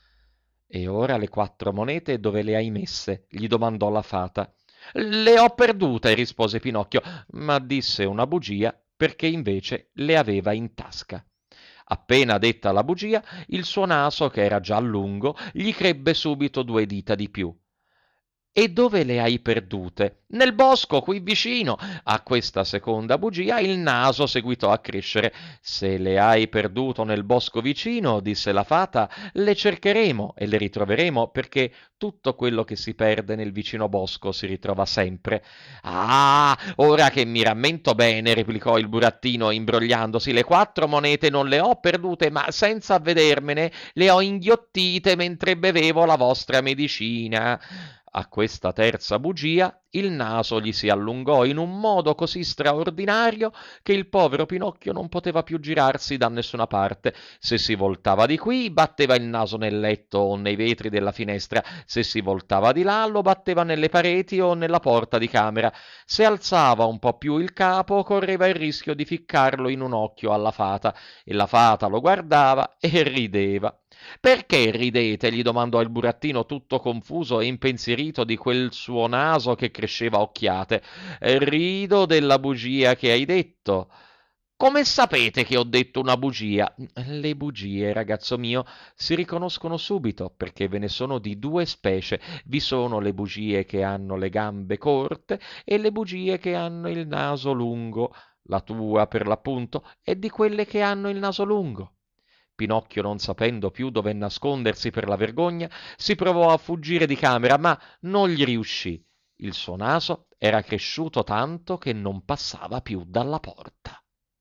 «E ora le 4 monete dove le hai messe?» gli domandò la fata. «Le ho perdute», rispose Pinocchio, ma disse una bugia perché invece le aveva in tasca. Appena detta la bugia, il suo naso, che era già lungo, gli crebbe subito 2 dita di più. «E dove le hai perdute?» «Nel bosco, qui vicino». A questa seconda bugia il naso seguitò a crescere. «Se le hai perduto nel bosco vicino», disse la fata, «le cercheremo e le ritroveremo, perché tutto quello che si perde nel vicino bosco si ritrova sempre». «Ah, ora che mi rammento bene», replicò il burattino imbrogliandosi, «le 4 monete non le ho perdute, ma senza avvedermene le ho inghiottite mentre bevevo la vostra medicina». A questa terza bugia il naso gli si allungò in un modo così straordinario che il povero Pinocchio non poteva più girarsi da nessuna parte. Se si voltava di qui, batteva il naso nel letto o nei vetri della finestra; se si voltava di là, lo batteva nelle pareti o nella porta di camera. Se alzava un po' più il capo, correva il rischio di ficcarlo in un occhio alla fata, e la fata lo guardava e rideva. «Perché ridete?» gli domandò il burattino, tutto confuso e impensierito di quel suo naso che cresceva a occhiate. «Rido della bugia che hai detto». «Come sapete che ho detto una bugia?» «Le bugie, ragazzo mio, si riconoscono subito, perché ve ne sono di 2 specie. Vi sono le bugie che hanno le gambe corte e le bugie che hanno il naso lungo. La tua, per l'appunto, è di quelle che hanno il naso lungo». Pinocchio, non sapendo più dove nascondersi per la vergogna, si provò a fuggire di camera, ma non gli riuscì. Il suo naso era cresciuto tanto che non passava più dalla porta.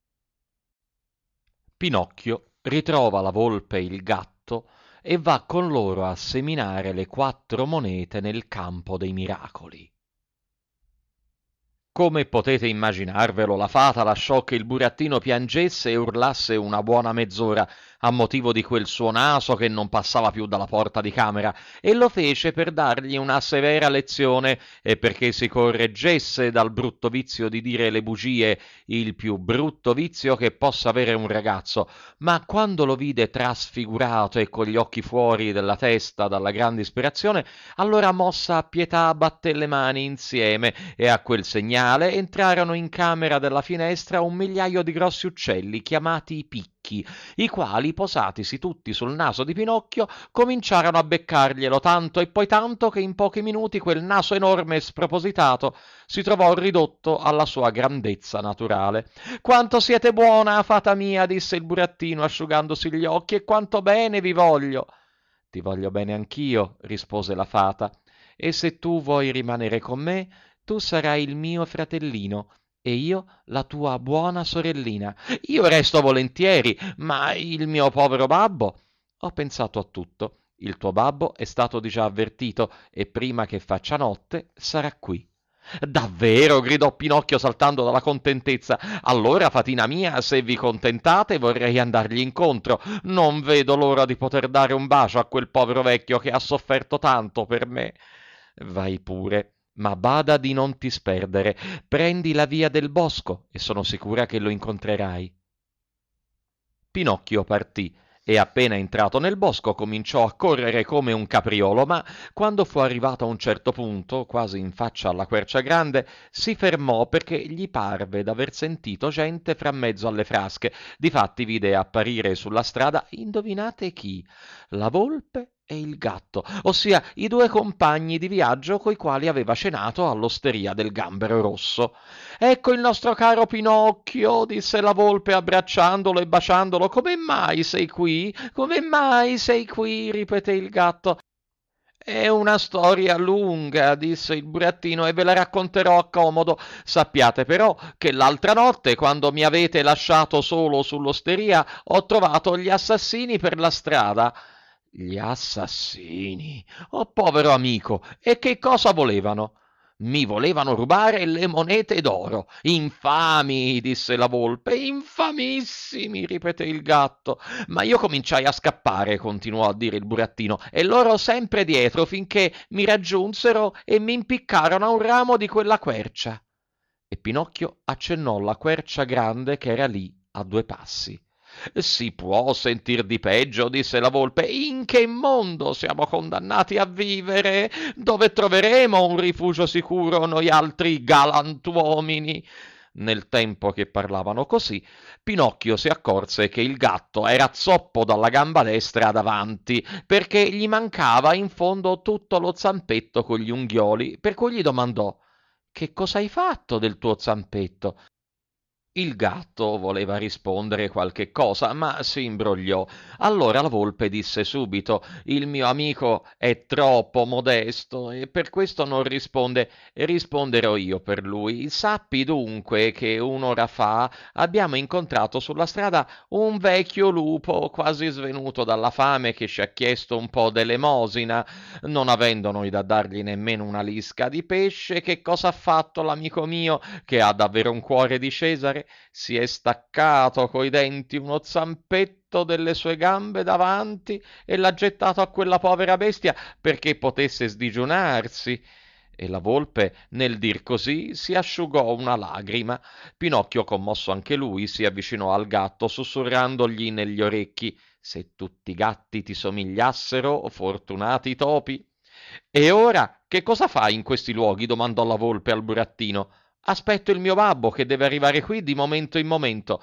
Pinocchio ritrova la volpe e il gatto e va con loro a seminare le 4 monete nel campo dei miracoli. Come potete immaginarvelo, la fata lasciò che il burattino piangesse e urlasse una buona mezz'ora a motivo di quel suo naso che non passava più dalla porta di camera, e lo fece per dargli una severa lezione e perché si correggesse dal brutto vizio di dire le bugie, il più brutto vizio che possa avere un ragazzo. Ma quando lo vide trasfigurato e con gli occhi fuori della testa dalla grande ispirazione, allora mossa a pietà batté le mani insieme e a quel segnale entrarono in camera della finestra 1 migliaio di grossi uccelli chiamati picchi, i quali, posatisi tutti sul naso di Pinocchio, cominciarono a beccarglielo tanto e poi tanto che in pochi minuti quel naso enorme e spropositato si trovò ridotto alla sua grandezza naturale. «Quanto siete buona, fata mia!» disse il burattino asciugandosi gli occhi, «e quanto bene vi voglio!» «Ti voglio bene anch'io», rispose la fata, «e se tu vuoi rimanere con me, tu sarai il mio fratellino e io la tua buona sorellina». «Io resto volentieri, ma il mio povero babbo?» «Ho pensato a tutto. Il tuo babbo è stato di già avvertito e prima che faccia notte sarà qui». «Davvero?» gridò Pinocchio saltando dalla contentezza. «Allora, fatina mia, se vi contentate, vorrei andargli incontro. Non vedo l'ora di poter dare un bacio a quel povero vecchio che ha sofferto tanto per me». «Vai pure, ma bada di non ti sperdere. Prendi la via del bosco e sono sicura che lo incontrerai». Pinocchio partì e appena entrato nel bosco cominciò a correre come un capriolo, ma quando fu arrivato a un certo punto, quasi in faccia alla quercia grande, si fermò perché gli parve d'aver sentito gente fra mezzo alle frasche. Difatti vide apparire sulla strada, indovinate chi? La volpe e il gatto, ossia i 2 compagni di viaggio coi quali aveva cenato all'osteria del Gambero Rosso. «Ecco il nostro caro Pinocchio», disse la volpe abbracciandolo e baciandolo. «Come mai sei qui? Come mai sei qui?» ripeté il gatto. «È una storia lunga», disse il burattino, «e ve la racconterò a comodo. Sappiate però che l'altra notte, quando mi avete lasciato solo sull'osteria, ho trovato gli assassini per la strada». «Gli assassini? Oh, povero amico! E che cosa volevano?» «Mi volevano rubare le monete d'oro». «Infami!» disse la volpe. «Infamissimi!» ripeté il gatto. «Ma io cominciai a scappare», continuò a dire il burattino, «e loro sempre dietro finché mi raggiunsero e mi impiccarono a un ramo di quella quercia». E Pinocchio accennò la quercia grande che era lì a 2 passi. «Si può sentir di peggio», disse la volpe. «In che mondo siamo condannati a vivere? Dove troveremo un rifugio sicuro noi altri galantuomini?» Nel tempo che parlavano così, Pinocchio si accorse che il gatto era zoppo dalla gamba destra davanti, perché gli mancava in fondo tutto lo zampetto con gli unghioli, per cui gli domandò: «Che cosa hai fatto del tuo zampetto?» Il gatto voleva rispondere qualche cosa, ma si imbrogliò. Allora la volpe disse subito: «Il mio amico è troppo modesto e per questo non risponde. Risponderò io per lui. Sappi dunque che un'ora fa abbiamo incontrato sulla strada un vecchio lupo quasi svenuto dalla fame che ci ha chiesto un po' d'elemosina. Non avendo noi da dargli nemmeno una lisca di pesce, che cosa ha fatto l'amico mio, che ha davvero un cuore di Cesare? Si è staccato coi denti uno zampetto delle sue gambe davanti e l'ha gettato a quella povera bestia perché potesse sdigiunarsi». E la volpe, nel dir così, si asciugò una lagrima. Pinocchio, commosso anche lui, si avvicinò al gatto, sussurrandogli negli orecchi: «Se tutti i gatti ti somigliassero, fortunati topi!» «E ora che cosa fai in questi luoghi?» domandò la volpe al burattino. «Aspetto il mio babbo che deve arrivare qui di momento in momento.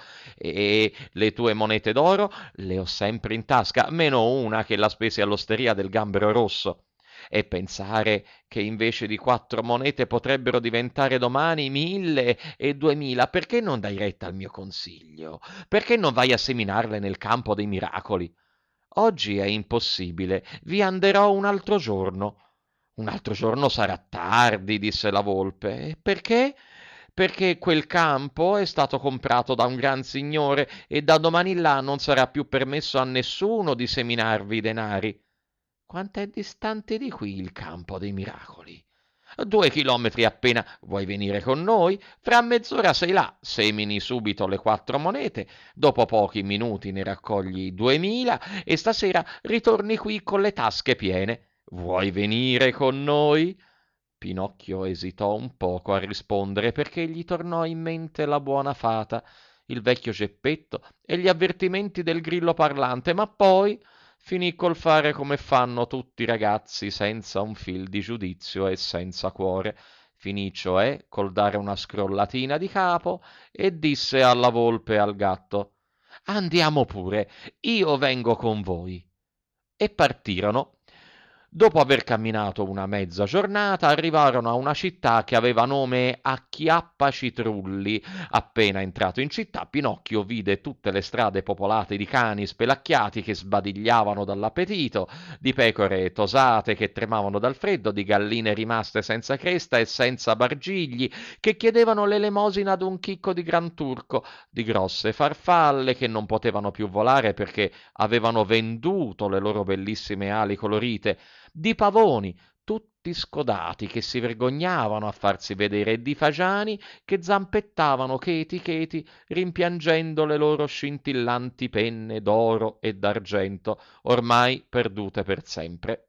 E le tue monete d'oro le ho sempre in tasca, meno una che la spesi all'osteria del Gambero Rosso. E pensare che invece di 4 monete potrebbero diventare domani 1.000 e 2.000, perché non dai retta al mio consiglio? Perché non vai a seminarle nel campo dei miracoli? Oggi è impossibile, vi anderò un altro giorno». «Un altro giorno sarà tardi», disse la volpe. «E perché?» «Perché quel campo è stato comprato da un gran signore e da domani là non sarà più permesso a nessuno di seminarvi i denari». «Quant'è distante di qui il campo dei miracoli?» «2 chilometri appena. Vuoi venire con noi? Fra mezz'ora sei là, semini subito le 4 monete, dopo pochi minuti ne raccogli 2.000 e stasera ritorni qui con le tasche piene. Vuoi venire con noi?» Pinocchio esitò un poco a rispondere, perché gli tornò in mente la buona fata, il vecchio Geppetto e gli avvertimenti del grillo parlante, ma poi finì col fare come fanno tutti i ragazzi senza un fil di giudizio e senza cuore. Finì cioè col dare una scrollatina di capo e disse alla volpe e al gatto: «Andiamo pure, io vengo con voi». E partirono. Dopo aver camminato una mezza giornata, arrivarono a una città che aveva nome Acchiappacitrulli. Appena entrato in città, Pinocchio vide tutte le strade popolate di cani spelacchiati che sbadigliavano dall'appetito, di pecore tosate che tremavano dal freddo, di galline rimaste senza cresta e senza bargigli, che chiedevano l'elemosina ad un chicco di gran turco, di grosse farfalle che non potevano più volare perché avevano venduto le loro bellissime ali colorite, di pavoni tutti scodati che si vergognavano a farsi vedere, e di fagiani che zampettavano cheti cheti rimpiangendo le loro scintillanti penne d'oro e d'argento, ormai perdute per sempre.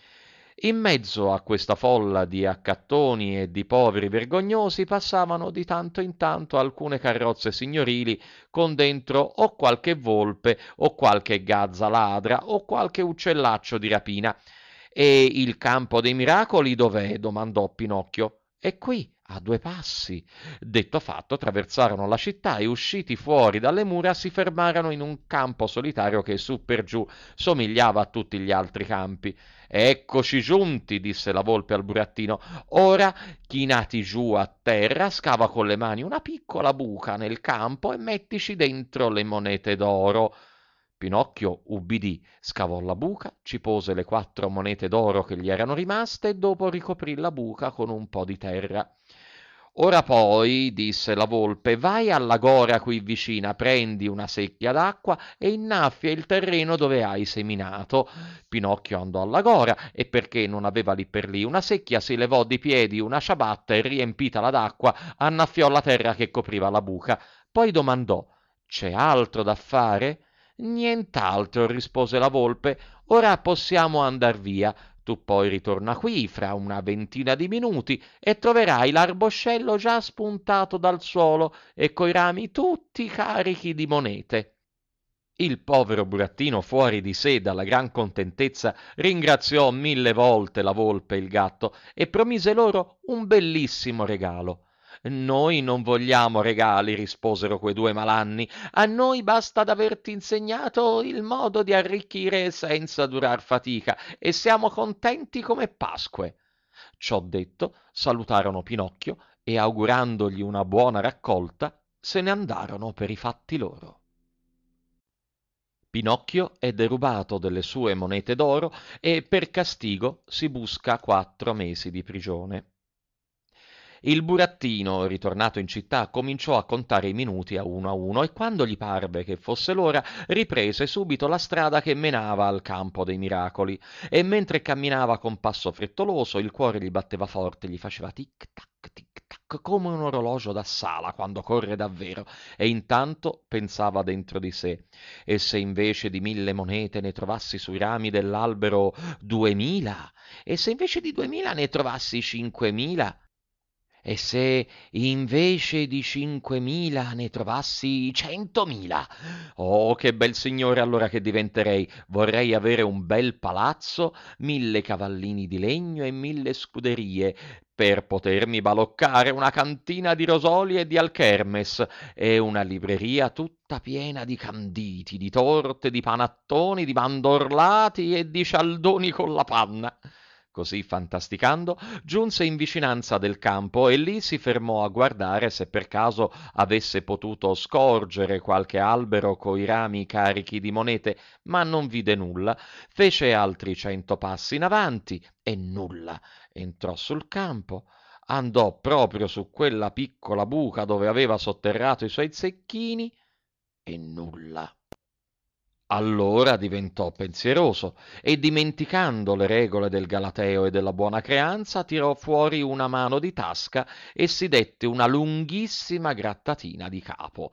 In mezzo a questa folla di accattoni e di poveri vergognosi passavano di tanto in tanto alcune carrozze signorili con dentro o qualche volpe o qualche gazza ladra o qualche uccellaccio di rapina. «E il campo dei miracoli dov'è?» domandò Pinocchio. «È qui, a 2 passi». Detto fatto, attraversarono la città e usciti fuori dalle mura si fermarono in un campo solitario che su per giù somigliava a tutti gli altri campi. «Eccoci giunti», disse la volpe al burattino. «Ora, chinati giù a terra, scava con le mani una piccola buca nel campo e mettici dentro le monete d'oro». Pinocchio ubbidì, scavò la buca, ci pose le 4 monete d'oro che gli erano rimaste e dopo ricoprì la buca con un po' di terra. «Ora poi», disse la volpe, «vai alla gora qui vicina, prendi una secchia d'acqua e innaffia il terreno dove hai seminato». Pinocchio andò alla gora e, perché non aveva lì per lì una secchia, si levò di piedi una ciabatta e, riempitala d'acqua, annaffiò la terra che copriva la buca. Poi domandò: «C'è altro da fare?» «Nient'altro», rispose la volpe. «Ora possiamo andar via. Tu poi ritorna qui fra una ventina di minuti e troverai l'arboscello già spuntato dal suolo e coi rami tutti carichi di monete». Il povero burattino, fuori di sé dalla gran contentezza, ringraziò 1000 volte la volpe e il gatto e promise loro un bellissimo regalo. Noi non vogliamo regali, risposero quei due malanni. A noi basta d'averti insegnato il modo di arricchire senza durar fatica e siamo contenti come Pasque. Ciò detto, salutarono Pinocchio e augurandogli una buona raccolta, se ne andarono per i fatti loro. Pinocchio è derubato delle sue monete d'oro e per castigo si busca 4 mesi di prigione. Il burattino, ritornato in città, cominciò a contare i minuti a uno e quando gli parve che fosse l'ora, riprese subito la strada che menava al campo dei miracoli e mentre camminava con passo frettoloso il cuore gli batteva forte, gli faceva tic tac come un orologio da sala quando corre davvero e intanto pensava dentro di sé: e se invece di 1.000 monete ne trovassi sui rami dell'albero 2.000? E se invece di 2.000 ne trovassi 5.000? E se invece di 5.000 ne trovassi 100.000? Oh, che bel signore allora che diventerei! Vorrei avere un bel palazzo, 1.000 cavallini di legno e 1.000 scuderie, per potermi baloccare una cantina di rosoli e di alchermes, e una libreria tutta piena di canditi, di torte, di panattoni, di mandorlati e di cialdoni con la panna. Così fantasticando, giunse in vicinanza del campo e lì si fermò a guardare se per caso avesse potuto scorgere qualche albero coi rami carichi di monete, ma non vide nulla. Fece altri 100 passi in avanti e nulla. Entrò sul campo, andò proprio su quella piccola buca dove aveva sotterrato i suoi zecchini e nulla. Allora diventò pensieroso e, dimenticando le regole del Galateo e della buona creanza, tirò fuori una mano di tasca e si dette una lunghissima grattatina di capo.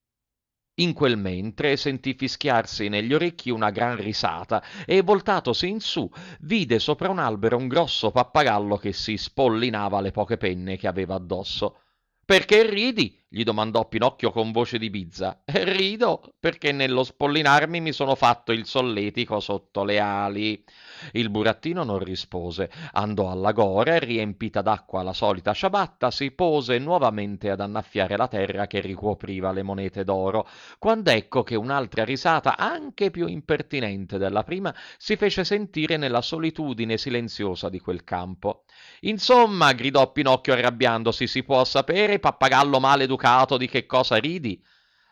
In quel mentre sentì fischiarsi negli orecchi una gran risata e, voltatosi in su, vide sopra un albero un grosso pappagallo che si spollinava le poche penne che aveva addosso. «Perché ridi?» gli domandò Pinocchio con voce di bizza. «Rido perché nello spollinarmi mi sono fatto il solletico sotto le ali». Il burattino non rispose, andò alla gora e, riempita d'acqua la solita ciabatta, si pose nuovamente ad annaffiare la terra che ricopriva le monete d'oro, quand'ecco che un'altra risata, anche più impertinente della prima, si fece sentire nella solitudine silenziosa di quel campo. «Insomma», gridò Pinocchio arrabbiandosi, «si può sapere, pappagallo maleducato, di che cosa ridi?»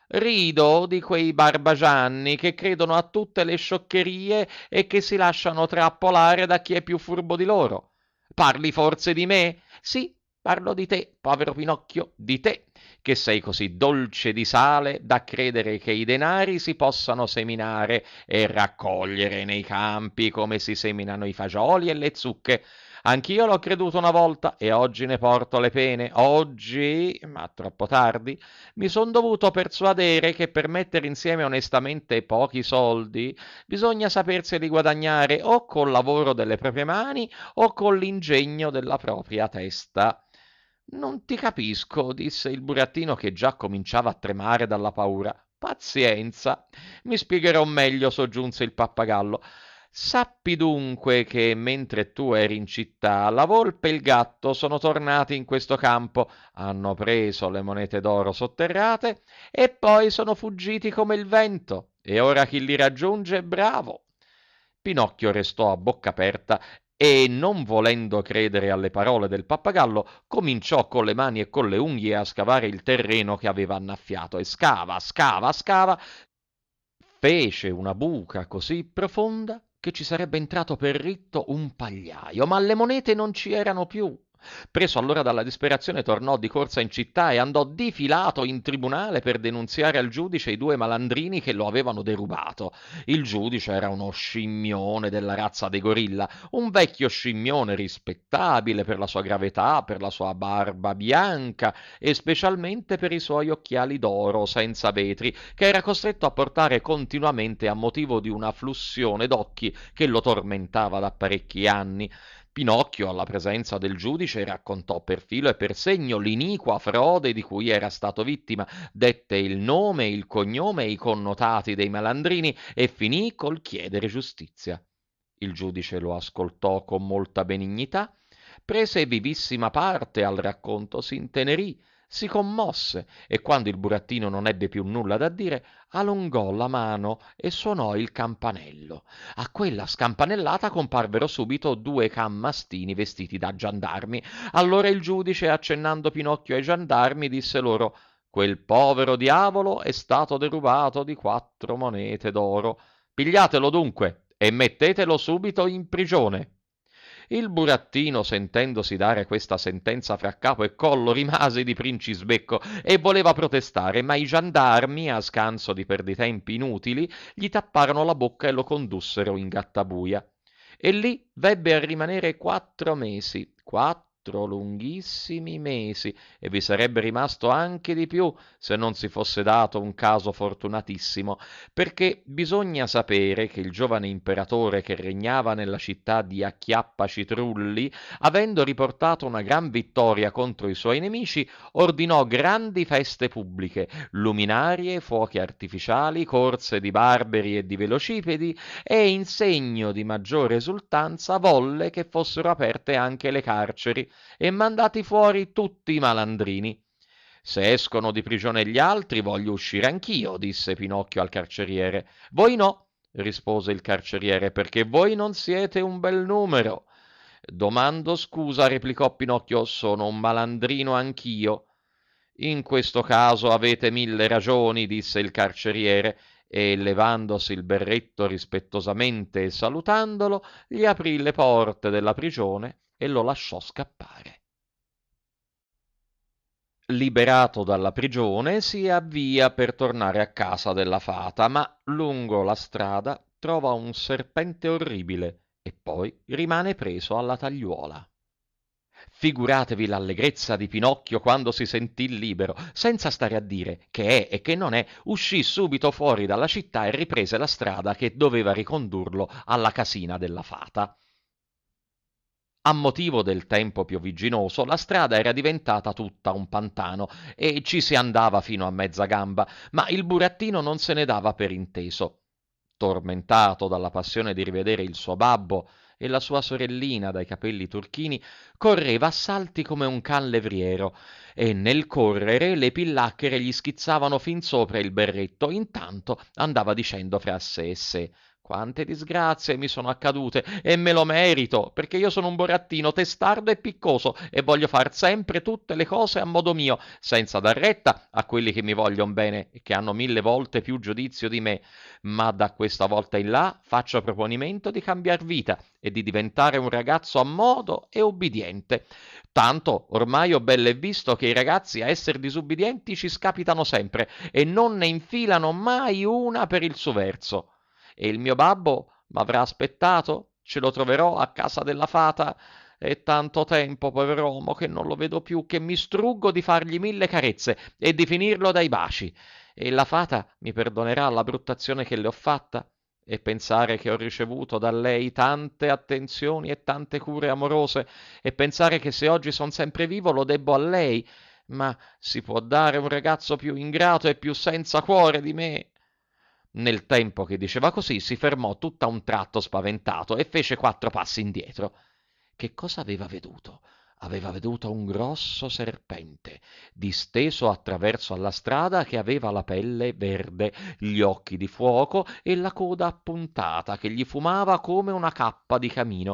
«Rido di quei barbagianni che credono a tutte le scioccherie e che si lasciano trappolare da chi è più furbo di loro». «Parli forse di me?» «Sì, parlo di te, povero Pinocchio, di te, che sei così dolce di sale da credere che i denari si possano seminare e raccogliere nei campi come si seminano i fagioli e le zucche. Anch'io l'ho creduto una volta e oggi ne porto le pene. Oggi, ma troppo tardi, mi son dovuto persuadere che per mettere insieme onestamente pochi soldi bisogna saperseli guadagnare o col lavoro delle proprie mani o con l'ingegno della propria testa. Non ti capisco, disse il burattino che già cominciava a tremare dalla paura. Pazienza, mi spiegherò meglio, soggiunse il pappagallo. Sappi dunque che mentre tu eri in città, la volpe e il gatto sono tornati in questo campo, hanno preso le monete d'oro sotterrate e poi sono fuggiti come il vento. E ora chi li raggiunge è bravo. Pinocchio restò a bocca aperta e, non volendo credere alle parole del pappagallo, cominciò con le mani e con le unghie a scavare il terreno che aveva annaffiato e scava, fece una buca così profonda che ci sarebbe entrato per ritto un pagliaio, ma le monete non ci erano più. Preso allora dalla disperazione, tornò di corsa in città e andò difilato in tribunale per denunziare al giudice i due malandrini che lo avevano derubato. Il giudice era uno scimmione della razza dei gorilla, un vecchio scimmione rispettabile per la sua gravetà, per la sua barba bianca e specialmente per i suoi occhiali d'oro senza vetri, che era costretto a portare continuamente a motivo di una flussione d'occhi che lo tormentava da parecchi anni. Pinocchio, alla presenza del giudice, raccontò per filo e per segno l'iniqua frode di cui era stato vittima, dette il nome, il cognome e i connotati dei malandrini e finì col chiedere giustizia. Il giudice lo ascoltò con molta benignità, prese vivissima parte al racconto, s'intenerì, si commosse e quando il burattino non ebbe più nulla da dire, allungò la mano e suonò il campanello. A quella scampanellata comparvero subito due cammastini vestiti da giandarmi. Allora il giudice, accennando Pinocchio ai giandarmi, disse loro: «Quel povero diavolo è stato derubato di 4 monete d'oro. Pigliatelo dunque e mettetelo subito in prigione». Il burattino, sentendosi dare questa sentenza fra capo e collo, rimase di princisbecco e voleva protestare, ma i giandarmi, a scanso di perditempi inutili, gli tapparono la bocca e lo condussero in gattabuia. E lì vebbe a rimanere 4 mesi, 4 lunghissimi mesi, e vi sarebbe rimasto anche di più se non si fosse dato un caso fortunatissimo, perché bisogna sapere che il giovane imperatore che regnava nella città di Acchiappacitrulli, avendo riportato una gran vittoria contro i suoi nemici, ordinò grandi feste pubbliche, luminarie, fuochi artificiali, corse di barberi e di velocipedi, e in segno di maggiore esultanza volle che fossero aperte anche le carceri e mandati fuori tutti i malandrini. «Se escono di prigione gli altri, voglio uscire anch'io», disse Pinocchio al carceriere. «Voi no», rispose il carceriere, «perché voi non siete un bel numero». «Domando scusa», replicò Pinocchio, «sono un malandrino anch'io». «In questo caso avete 1000 ragioni», disse il carceriere, e levandosi il berretto rispettosamente e salutandolo, gli aprì le porte della prigione e lo lasciò scappare. Liberato dalla prigione, si avvia per tornare a casa della fata, ma lungo la strada trova un serpente orribile e poi rimane preso alla tagliuola. Figuratevi l'allegrezza di Pinocchio quando si sentì libero, senza stare a dire che è e che non è, uscì subito fuori dalla città e riprese la strada che doveva ricondurlo alla casina della fata. A motivo del tempo piovigginoso, la strada era diventata tutta un pantano e ci si andava fino a mezza gamba, ma il burattino non se ne dava per inteso. Tormentato dalla passione di rivedere il suo babbo e la sua sorellina dai capelli turchini, correva a salti come un can levriero e nel correre le pillacchere gli schizzavano fin sopra il berretto, intanto andava dicendo fra sé e sé: «Quante disgrazie mi sono accadute e me lo merito, perché io sono un burattino testardo e piccoso e voglio far sempre tutte le cose a modo mio, senza dar retta a quelli che mi vogliono bene e che hanno 1000 volte più giudizio di me, ma da questa volta in là faccio proponimento di cambiar vita e di diventare un ragazzo a modo e ubbidiente. Tanto ormai ho belle visto che i ragazzi a essere disubbidienti ci scapitano sempre e non ne infilano mai una per il suo verso. E il mio babbo m'avrà aspettato? Ce lo troverò a casa della fata? È tanto tempo, pover'uomo, che non lo vedo più, che mi struggo di fargli 1000 carezze e di finirlo dai baci. E la fata mi perdonerà la bruttazione che le ho fatta? E pensare che ho ricevuto da lei tante attenzioni e tante cure amorose, e pensare che se oggi son sempre vivo lo debbo a lei. Ma si può dare un ragazzo più ingrato e più senza cuore di me?» Nel tempo che diceva così si fermò tutt'a un tratto spaventato e fece 4 passi indietro. Che cosa aveva veduto? Aveva veduto un grosso serpente, disteso attraverso alla strada, che aveva la pelle verde, gli occhi di fuoco e la coda appuntata che gli fumava come una cappa di camino.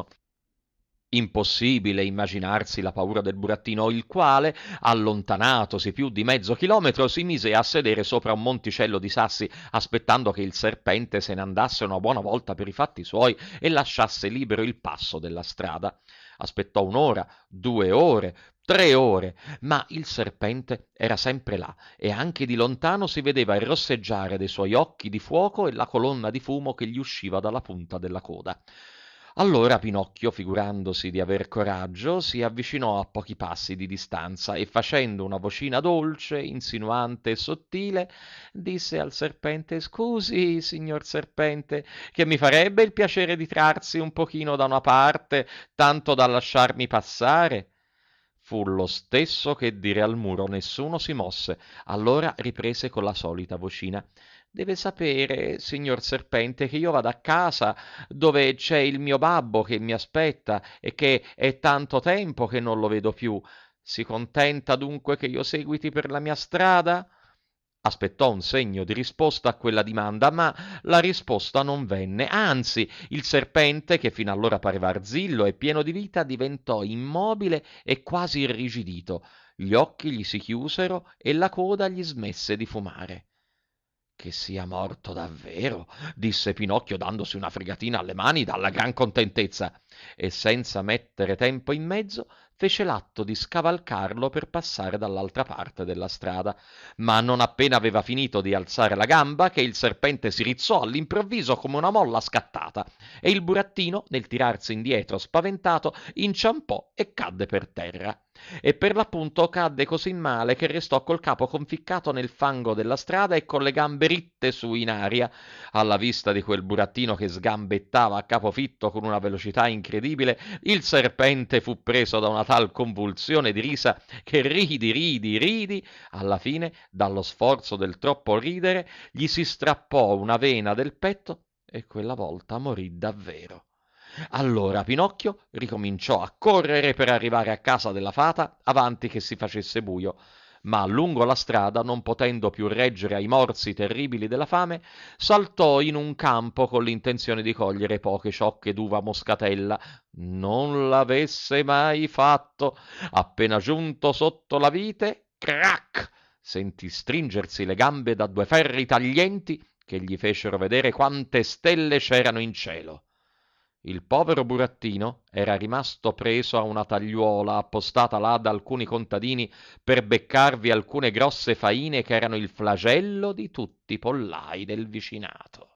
Impossibile immaginarsi la paura del burattino, il quale, allontanatosi più di mezzo chilometro, si mise a sedere sopra un monticello di sassi, aspettando che il serpente se ne andasse una buona volta per i fatti suoi e lasciasse libero il passo della strada. Aspettò 1 ora, 2 ore, 3 ore, ma il serpente era sempre là e anche di lontano si vedeva il rosseggiare dei suoi occhi di fuoco e la colonna di fumo che gli usciva dalla punta della coda. Allora Pinocchio, figurandosi di aver coraggio, si avvicinò a pochi passi di distanza e facendo una vocina dolce, insinuante e sottile, disse al serpente: «Scusi, signor serpente, che mi farebbe il piacere di trarsi un pochino da una parte, tanto da lasciarmi passare». Fu lo stesso che dire al muro, nessuno si mosse. Allora riprese con la solita vocina: «Deve sapere, signor serpente, che io vado a casa dove c'è il mio babbo che mi aspetta e che è tanto tempo che non lo vedo più. Si contenta dunque che io seguiti per la mia strada? Aspettò un segno di risposta a quella dimanda, ma la risposta non venne. Anzi, il serpente, che fino allora pareva arzillo e pieno di vita, diventò immobile e quasi irrigidito. Gli occhi gli si chiusero e la coda gli smesse di fumare. Che sia morto davvero, disse Pinocchio dandosi una fregatina alle mani dalla gran contentezza, e senza mettere tempo in mezzo fece l'atto di scavalcarlo per passare dall'altra parte della strada. Ma non appena aveva finito di alzare la gamba che il serpente si rizzò all'improvviso come una molla scattata, e il burattino, nel tirarsi indietro spaventato, inciampò e cadde per terra. E per l'appunto cadde così male che restò col capo conficcato nel fango della strada e con le gambe ritte su in aria. Alla vista di quel burattino che sgambettava a capofitto con una velocità incredibile, il serpente fu preso da una tal convulsione di risa che ridi, alla fine, dallo sforzo del troppo ridere, gli si strappò una vena del petto e quella volta morì davvero. Allora Pinocchio ricominciò a correre per arrivare a casa della fata avanti che si facesse buio, ma lungo la strada, non potendo più reggere ai morsi terribili della fame, saltò in un campo con l'intenzione di cogliere poche ciocche d'uva moscatella. Non l'avesse mai fatto. Appena giunto sotto la vite, crac! Sentì stringersi le gambe da due ferri taglienti che gli fecero vedere quante stelle c'erano in cielo. Il povero burattino era rimasto preso a una tagliuola appostata là da alcuni contadini per beccarvi alcune grosse faine che erano il flagello di tutti i pollai del vicinato.